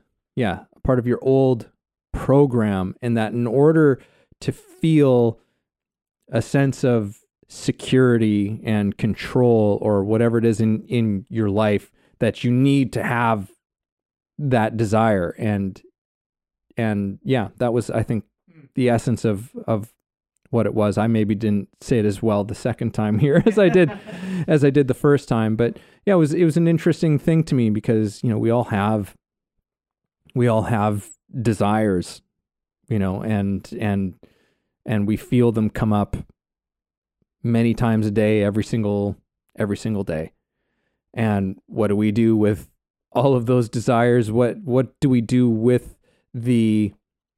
program, and that in order to feel a sense of security and control or whatever it is in your life, that you need to have that desire. And yeah, that was, I think, the essence of what it was. I maybe didn't say it as well the second time here as I did the first time, but yeah, it was an interesting thing to me because, we all have desires, and we feel them come up many times a day, every single day. And what do we do with all of those desires? What do we do with the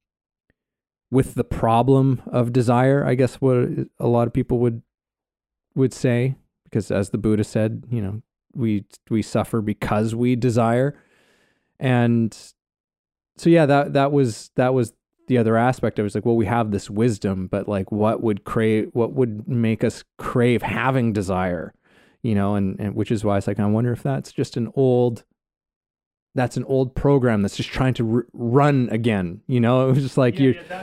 problem of desire? I guess what a lot of people would say, because as the Buddha said, we suffer because we desire. And so yeah, that was the other aspect. I was like, well, we have this wisdom, but like, what would make us crave having desire, and which is why it's like, I wonder if that's just an old program that's just trying to run again. It was just like,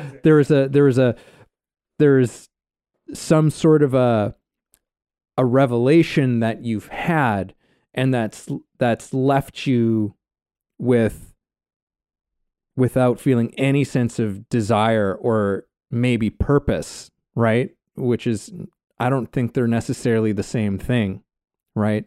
there's some sort of a revelation that you've had, and that's left you without feeling any sense of desire or maybe purpose, right? Which is, I don't think they're necessarily the same thing, right?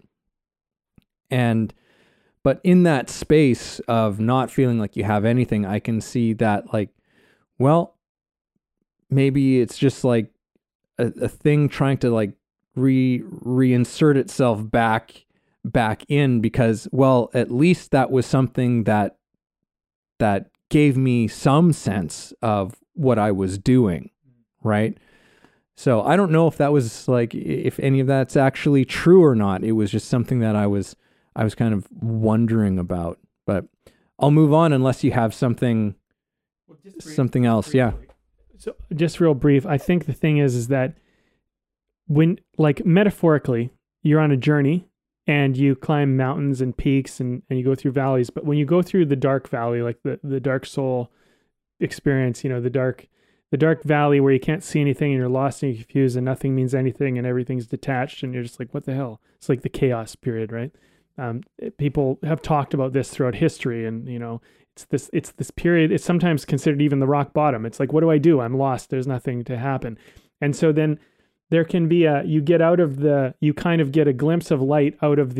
But in that space of not feeling like you have anything, I can see that, like, well, maybe it's just like a thing trying to like reinsert itself back in, because, well, at least that was something that gave me some sense of what I was doing, right? So I don't know if that was like, if any of that's actually true or not. It was just something that I was kind of wondering about, but I'll move on unless you have something else. Yeah. So just real brief. I think the thing is that when, like, metaphorically, you're on a journey and you climb mountains and peaks and you go through valleys, but when you go through the dark valley, like the dark soul experience, the dark valley where you can't see anything and you're lost and you're confused and nothing means anything and everything's detached and you're just like, what the hell? It's like the chaos period, right? People have talked about this throughout history, and it's this period. It's sometimes considered even the rock bottom. It's like, what do I do? I'm lost. There's nothing to happen. And so then there can be you get out of you kind of get a glimpse of light out of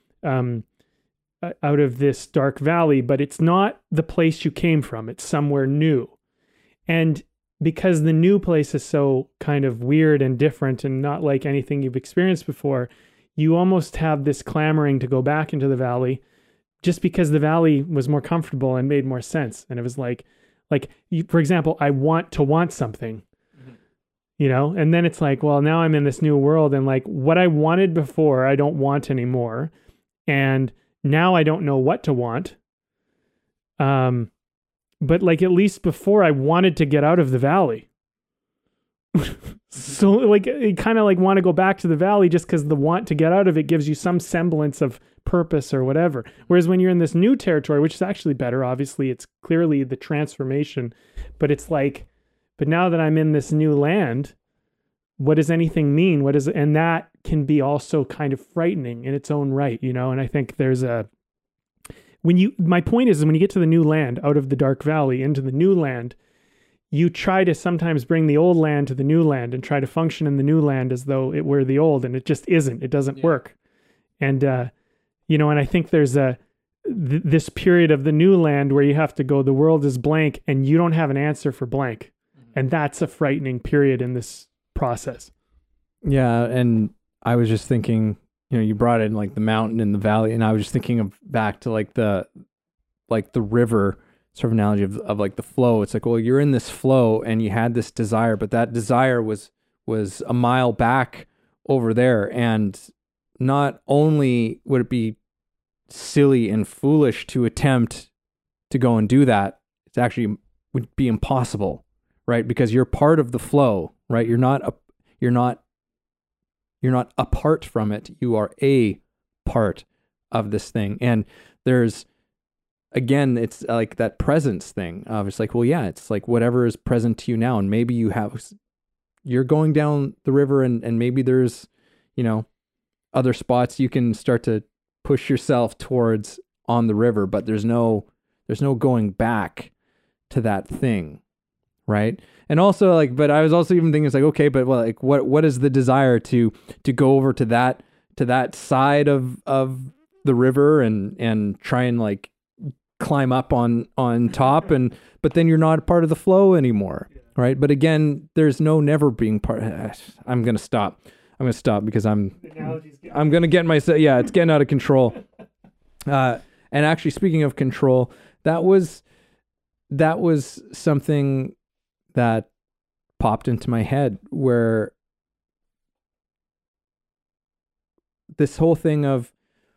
this dark valley, but it's not the place you came from. It's somewhere new. And because the new place is so kind of weird and different and not like anything you've experienced before, you almost have this clamoring to go back into the valley just because the valley was more comfortable and made more sense. And it was like for example, I want to want something, and then it's like, well, now I'm in this new world and like what I wanted before, I don't want anymore. And now I don't know what to want. But like at least before I wanted to get out of the valley. So like you kind of like want to go back to the valley just because the want to get out of it gives you some semblance of purpose or whatever. Whereas when you're in this new territory, which is actually better, obviously it's clearly the transformation, but it's like, but now that I'm in this new land, what does anything mean? And that can be also kind of frightening in its own right, and I think there's my point is when you get to the new land, out of the dark valley into the new land, you try to sometimes bring the old land to the new land and try to function in the new land as though it were the old, and it just isn't. It doesn't work. And, and I think there's this period of the new land where you have to go, the world is blank and you don't have an answer for blank. Mm-hmm. And that's a frightening period in this process. Yeah. And I was just thinking, you brought in like the mountain and the valley, and I was just thinking of back to like the river sort of analogy of like the flow. It's like, well, you're in this flow and you had this desire, but that desire was a mile back over there. And not only would it be silly and foolish to attempt to go and do that, it's actually would be impossible, right? Because you're part of the flow, right? You're not apart from it. You are a part of this thing. And there's, again, it's like that presence thing of it's like, well, yeah, it's like whatever is present to you now. And maybe you're going down the river and maybe there's, other spots you can start to push yourself towards on the river, but there's no going back to that thing. Right. And also like, but I was also even thinking it's like, okay, but well, like what is the desire to go over to that side of the river and try and like climb up on top but then you're not part of the flow anymore. Right. But again, there's no never being part. I'm going to stop because I'm going to get myself. Yeah. It's getting out of control. And actually speaking of control, that was something that popped into my head, where this whole thing of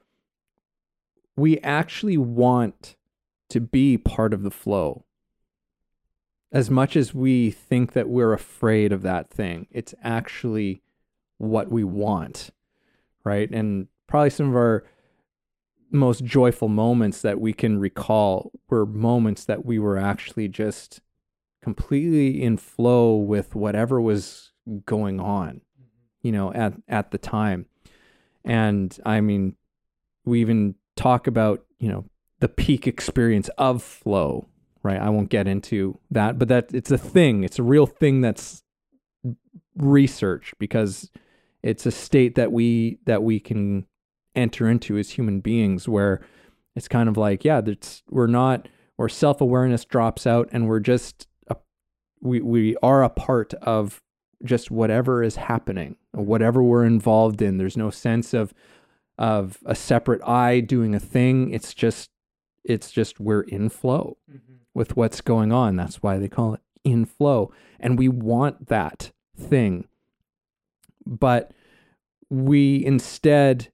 we actually want to be part of the flow. As much as we think that we're afraid of that thing, it's actually what we want, right? And probably some of our most joyful moments that we can recall were moments that we were actually just completely in flow with whatever was going on, at the time. And I mean, we even talk about, the peak experience of flow, right? I won't get into that, but it's a thing. It's a real thing that's researched, because it's a state that we can enter into as human beings, where it's kind of like, yeah, where self-awareness drops out and we're just, we are a part of just whatever is happening, whatever we're involved in. There's no sense of a separate I doing a thing. It's just we're in flow with what's going on. That's why they call it in flow. And we want that thing. But we instead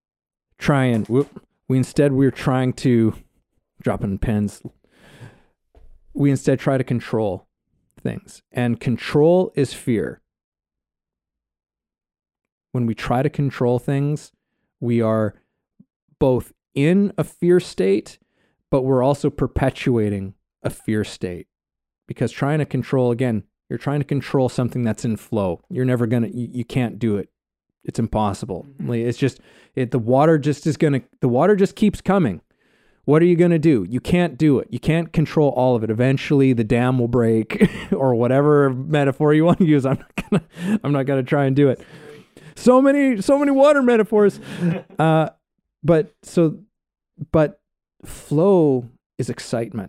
we're trying to dropping pens. We instead try to control things. And control is fear. When we try to control things, we are both in a fear state, but we're also perpetuating a fear state. Because trying to control, again, you're trying to control something that's in flow. You're never you can't do it. It's impossible. It's just, the water just keeps coming. What are you going to do? You can't do it. You can't control all of it. Eventually the dam will break or whatever metaphor you want to use. I'm not going to try and do it. So many water metaphors. But flow is excitement.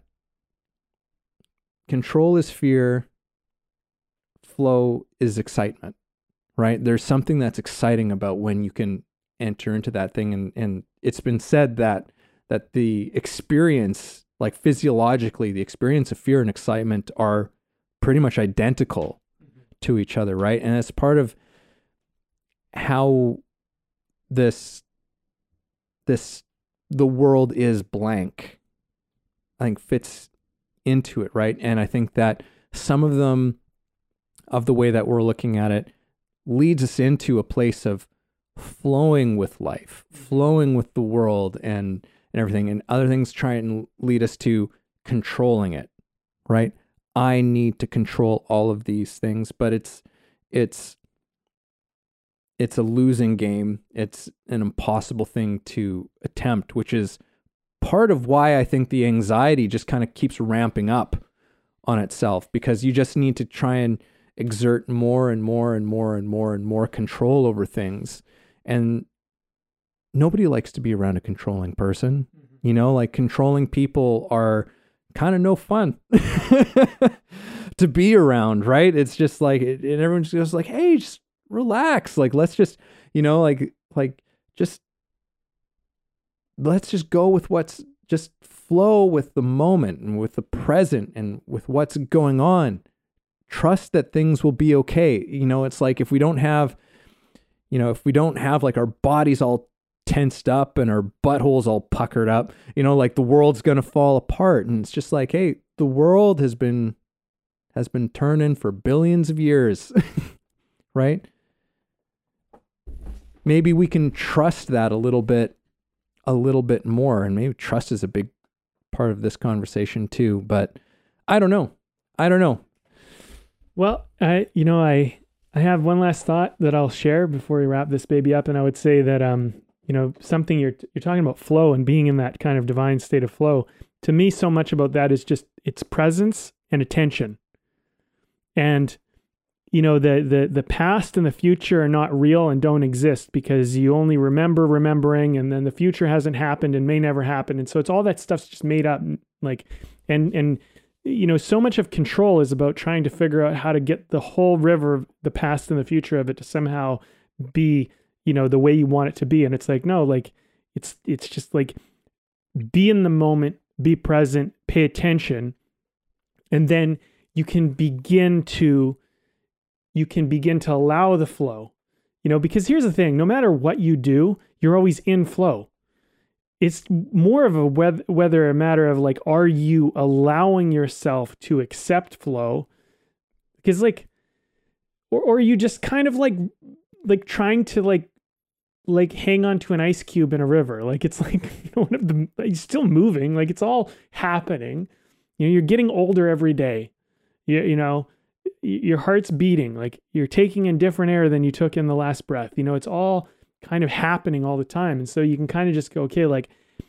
Control is fear. Flow is excitement, right? There's something that's exciting about when you can enter into that thing. And it's been said that the experience, like physiologically, the experience of fear and excitement are pretty much identical to each other, right? And it's part of how the world is blank, I think fits into it, right? And I think that some of them, of the way that we're looking at it, leads us into a place of flowing with life, flowing with the world and everything, and other things try and lead us to controlling it, right? I need to control all of these things, but it's a losing game. It's an impossible thing to attempt, which is part of why I think the anxiety just kind of keeps ramping up on itself, because you just need to try and exert more and more and more and more and more control over things. And nobody likes to be around a controlling person. You know, like controlling people are kind of no fun to be around, right? It's just like, and everyone's just like, hey, just relax. Like, let's just, you know, like just, let's just go with just flow with the moment and with the present and with what's going on. Trust that things will be okay. You know, it's like if we don't have like our bodies all tensed up and our buttholes all puckered up, you know, like the world's going to fall apart. And it's just like, hey, the world has been turning for billions of years, right? Maybe we can trust that a little bit more. And maybe trust is a big part of this conversation too, but I don't know. Well, I have one last thought that I'll share before we wrap this baby up. And I would say that, something you're talking about flow and being in that kind of divine state of flow. To me, so much about that is just its presence and attention. And, the past and the future are not real and don't exist because you only remembering, and then the future hasn't happened and may never happen. And so it's all that stuff's just made up. So much of control is about trying to figure out how to get the whole river of the past and the future of it to somehow be, the way you want it to be. And it's like, no, like it's just like be in the moment, be present, pay attention. And then you can begin to allow the flow, because here's the thing, no matter what you do, you're always in flow. It's more of a whether a matter of like, are you allowing yourself to accept flow? Because or are you just kind of like trying to like hang on to an ice cube in a river? Like, it's like, you're still moving, like it's all happening. You're getting older every day. Your heart's beating, like you're taking in different air than you took in the last breath. It's all kind of happening all the time. And so you can kind of just go, okay, like,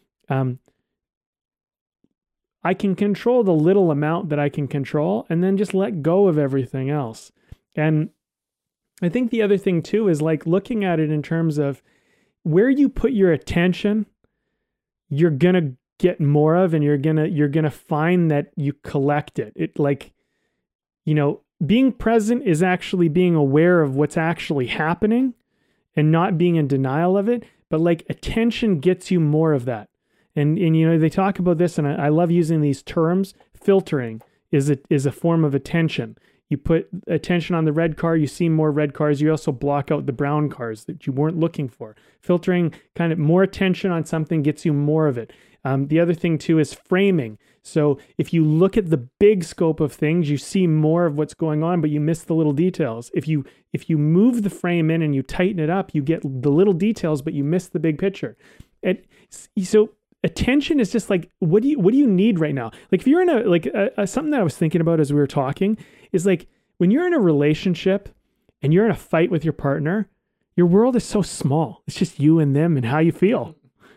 I can control the little amount that I can control and then just let go of everything else. And I think the other thing too is like looking at it in terms of where you put your attention, you're going to get more of, and you're going to find that you collect it. It like, being present is actually being aware of what's actually happening and not being in denial of it. But like attention gets you more of that. And they talk about this, and I love using these terms. Filtering is a form of attention. You put attention on the red car, you see more red cars. You also block out the brown cars that you weren't looking for. Filtering, kind of more attention on something gets you more of it. The other thing too is framing. So if you look at the big scope of things, you see more of what's going on, but you miss the little details. If you move the frame in and you tighten it up, you get the little details, but you miss the big picture. So attention is just like, what do you need right now? Like if you're in something that I was thinking about as we were talking is like, when you're in a relationship and you're in a fight with your partner, your world is so small. It's just you and them and how you feel.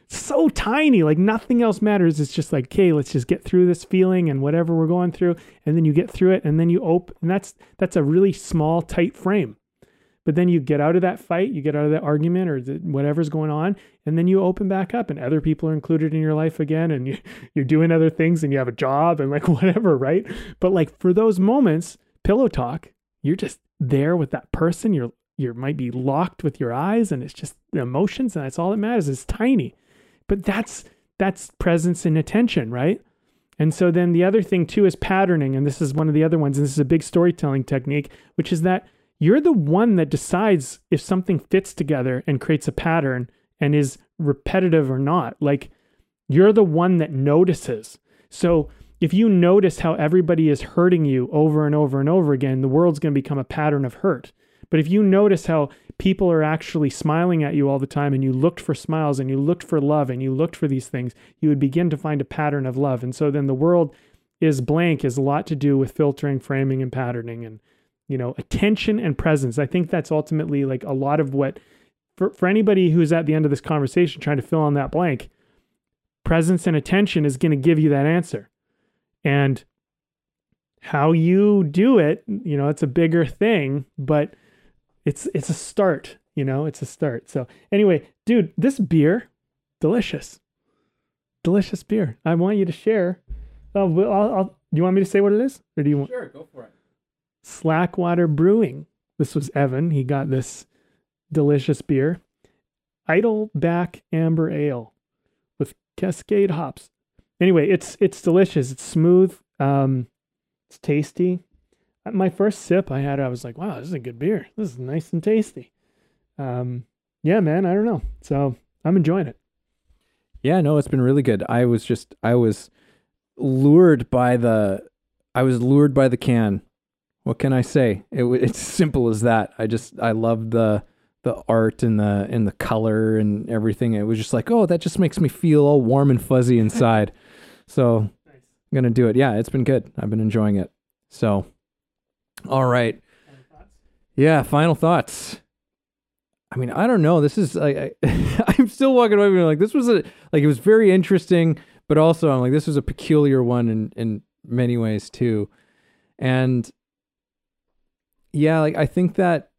so tiny, like nothing else matters. It's just like, okay, let's just get through this feeling and whatever we're going through. And then you get through it and then you open, and that's a really small, tight frame. But then you get out of that fight, you get out of that argument or whatever's going on, and then you open back up and other people are included in your life again, and you're doing other things and you have a job and like whatever, right? But like for those moments, pillow talk, you're just there with that person. You might be locked with your eyes and it's just the emotions and that's all that matters. It's tiny. But that's presence and attention, right? And so then the other thing too is patterning. And this is one of the other ones. And this is a big storytelling technique, which is that you're the one that decides if something fits together and creates a pattern and is repetitive or not. Like you're the one that notices. So if you notice how everybody is hurting you over and over and over again, the world's going to become a pattern of hurt. But if you notice how people are actually smiling at you all the time and you looked for smiles and you looked for love and you looked for these things, you would begin to find a pattern of love. And so then the world is blank is a lot to do with filtering, framing, and patterning and, attention and presence. I think that's ultimately like a lot of what, for anybody who's at the end of this conversation trying to fill in that blank, presence and attention is going to give you that answer. And how you do it, it's a bigger thing, but it's a start, it's a start. So anyway, dude, this beer, delicious beer. I want you to share. Do you want me to say what it is? Or do you want? Sure, go for it. Slackwater Brewing. This was Evan. He got this delicious beer. Idleback Amber Ale with Cascade hops. Anyway, it's delicious. It's smooth. It's tasty. My first sip I had, I was like, wow, this is a good beer. This is nice and tasty. Yeah, man, I don't know. So I'm enjoying it. Yeah, no, it's been really good. I was lured by the can. What can I say? It's simple as that. I love the art and the color and everything. It was just like, oh, that just makes me feel all warm and fuzzy inside. So nice. I'm going to do it. Yeah, it's been good. I've been enjoying it. So, all right. Final thoughts? Yeah, final thoughts. I mean, I don't know. This is I'm still walking away being like, this was it was very interesting, but also I'm like, this was a peculiar one in many ways too. And yeah, like I think that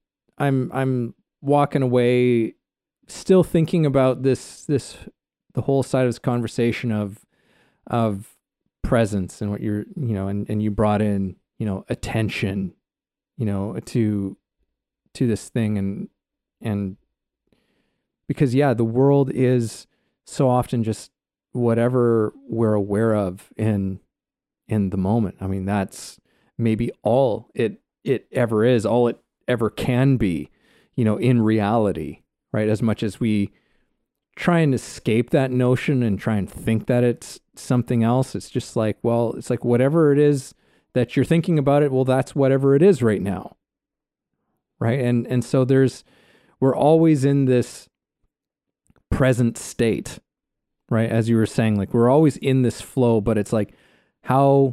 I'm walking away still thinking about the whole side of this conversation of presence and what you're, and you brought in, attention, to this thing and because the world is so often just whatever we're aware of in the moment. I mean, that's maybe all it ever is, all it ever can be, in reality, right? As much as we try and escape that notion and try and think that it's something else, it's just like, well, it's like whatever it is that you're thinking about it, well, that's whatever it is right now. Right. And so we're always in this present state, right? As you were saying, like we're always in this flow, but it's like, how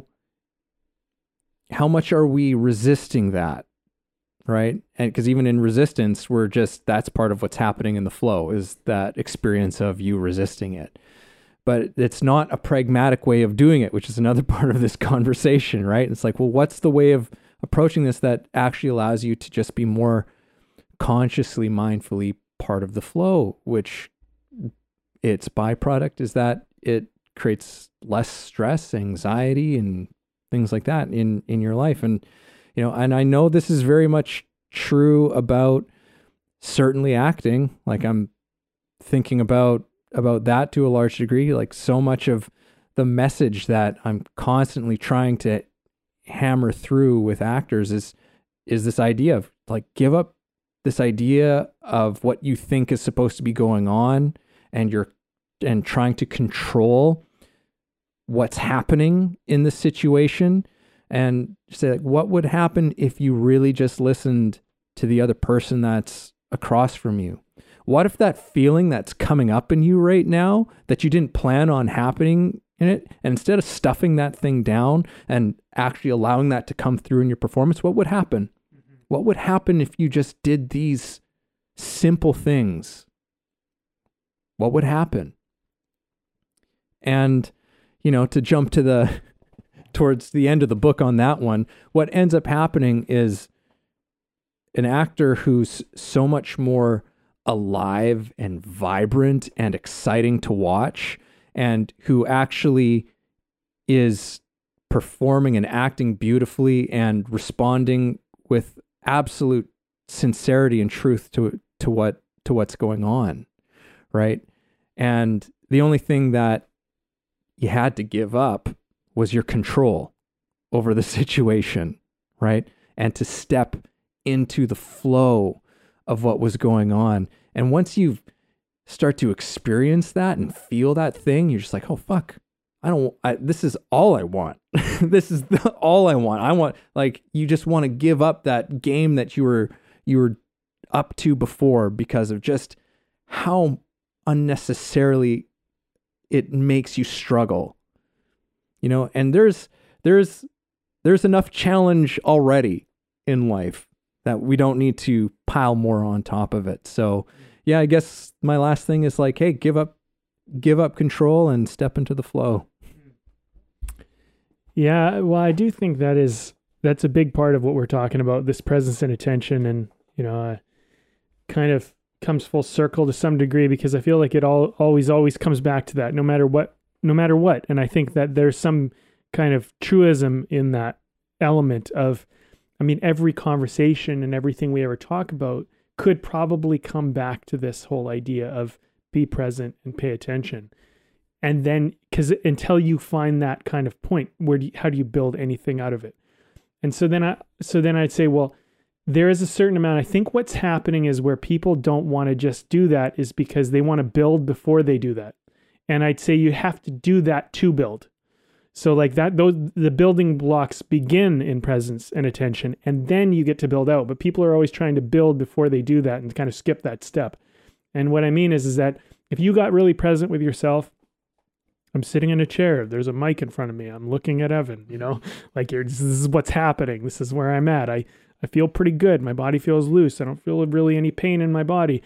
much are we resisting that? Right. And because even in resistance, that's part of what's happening in the flow is that experience of you resisting it. But it's not a pragmatic way of doing it, which is another part of this conversation, right? It's like, well, what's the way of approaching this that actually allows you to just be more consciously, mindfully part of the flow, which its byproduct is that it creates less stress, anxiety, and things like that in your life. And, and I know this is very much true about certainly acting. Like I'm thinking about that to a large degree. Like so much of the message that I'm constantly trying to hammer through with actors is this idea of like, give up this idea of what you think is supposed to be going on and trying to control what's happening in the situation and say, like, what would happen if you really just listened to the other person that's across from you? What if that feeling that's coming up in you right now that you didn't plan on happening in it, and instead of stuffing that thing down and actually allowing that to come through in your performance, what would happen? Mm-hmm. What would happen if you just did these simple things? what would happen? And, to jump towards the end of the book on that one, what ends up happening is an actor who's so much more alive and vibrant and exciting to watch, and who actually is performing and acting beautifully and responding with absolute sincerity and truth to what's going on, right? And the only thing that you had to give up was your control over the situation, right? And to step into the flow of what was going on. And once you start to experience that and feel that thing, you're just like, oh, fuck. This is all I want. This is all I want. I want, like, you just want to give up that game that you were up to before because of just how unnecessarily it makes you struggle, and there's enough challenge already in life that we don't need to pile more on top of it. So yeah, I guess my last thing is like, hey, give up control and step into the flow. Yeah, well, I do think that's a big part of what we're talking about, this presence and attention, and kind of comes full circle to some degree, because I feel like it always comes back to that, no matter what. And I think that there's some kind of truism in that element of, every conversation and everything we ever talk about could probably come back to this whole idea of be present and pay attention. And then, because until you find that kind of point, how do you build anything out of it? And so then I'd say, well, there is a certain amount. I think what's happening is where people don't want to just do that is because they want to build before they do that. And I'd say you have to do that to build. So like that, the building blocks begin in presence and attention, and then you get to build out. But people are always trying to build before they do that and kind of skip that step. And what I mean is that if you got really present with yourself, I'm sitting in a chair, there's a mic in front of me, I'm looking at Evan, like this is what's happening. This is where I'm at. I feel pretty good. My body feels loose. I don't feel really any pain in my body.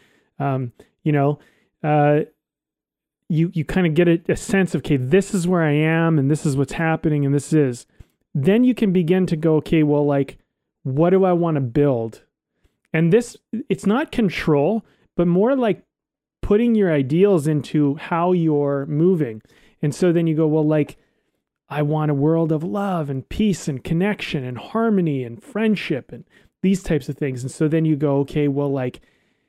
You kind of get a sense of, okay, this is where I am and this is what's happening and this is. Then you can begin to go, okay, well, like, what do I want to build? And it's not control, but more like putting your ideals into how you're moving. And so then you go, well, like, I want a world of love and peace and connection and harmony and friendship and these types of things. And so then you go, okay, well, like,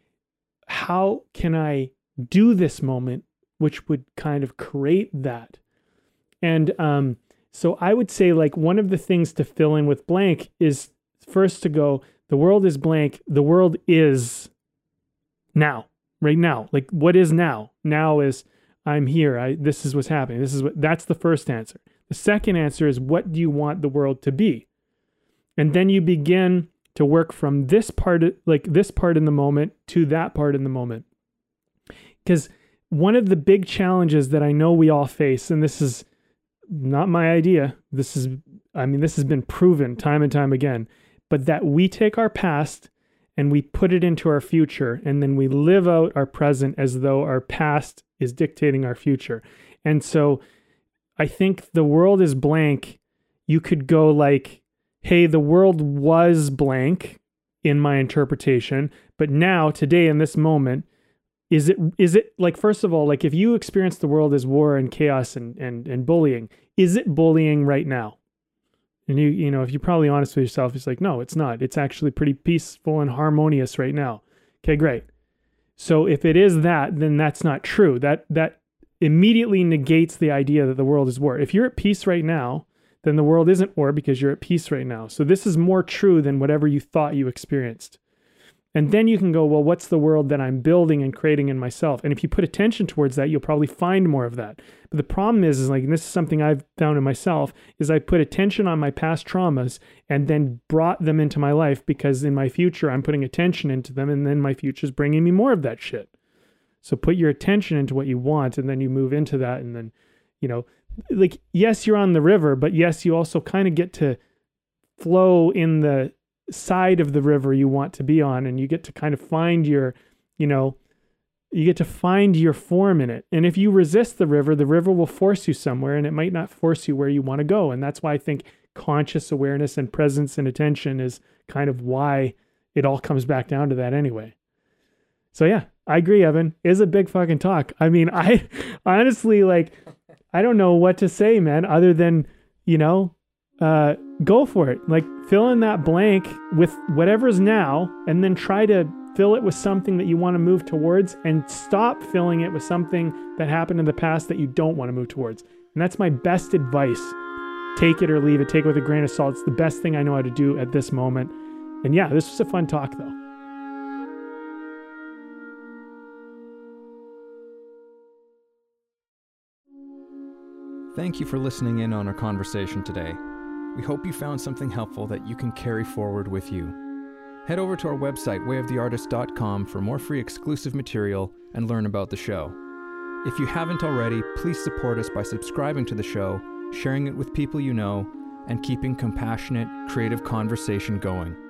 how can I do this moment, which would kind of create that? And so I would say, like, one of the things to fill in with blank is first to go, the world is blank. The world is now, right now. Like, what is now? Now is I'm here. This is what's happening. That's the first answer. The second answer is, what do you want the world to be? And then you begin to work from this part in the moment to that part in the moment. Because one of the big challenges that I know we all face, and this is not my idea, this has been proven time and time again, but that we take our past and we put it into our future, and then we live out our present as though our past is dictating our future. And so I think the world is blank. You could go like, hey, the world was blank in my interpretation, but now, today, in this moment, is it like, first of all, like, if you experience the world as war and chaos and bullying, is it bullying right now? And if you're probably honest with yourself, it's like, no, it's not. It's actually pretty peaceful and harmonious right now. Okay, great. So if it is that, then that's not true. That immediately negates the idea that the world is war. If you're at peace right now, then the world isn't war because you're at peace right now. So this is more true than whatever you thought you experienced. And then you can go, well, what's the world that I'm building and creating in myself? And if you put attention towards that, you'll probably find more of that. But the problem is like, and this is something I've found in myself, is I put attention on my past traumas and then brought them into my life, because in my future, I'm putting attention into them, and then my future is bringing me more of that shit. So put your attention into what you want, and then you move into that. And then, like, yes, you're on the river, but yes, you also kind of get to flow in the side of the river you want to be on, and you get to kind of find your, You get to find your form in it. And if you resist the river will force you somewhere, and it might not force you where you want to go. And that's why I think conscious awareness and presence and attention is kind of why it all comes back down to that anyway. So yeah, I agree, Evan. It is a big fucking talk. I mean, I honestly, like, I don't know what to say, man, other than, go for it. Like, fill in that blank with whatever's now, and then try to fill it with something that you want to move towards, and stop filling it with something that happened in the past that you don't want to move towards. And that's my best advice. Take it or leave it. Take it with a grain of salt. It's the best thing I know how to do at this moment. And yeah, this was a fun talk, though. Thank you for listening in on our conversation today. We hope you found something helpful that you can carry forward with you. Head over to our website, wayoftheartist.com, for more free exclusive material and learn about the show. If you haven't already, please support us by subscribing to the show, sharing it with people you know, and keeping compassionate, creative conversation going.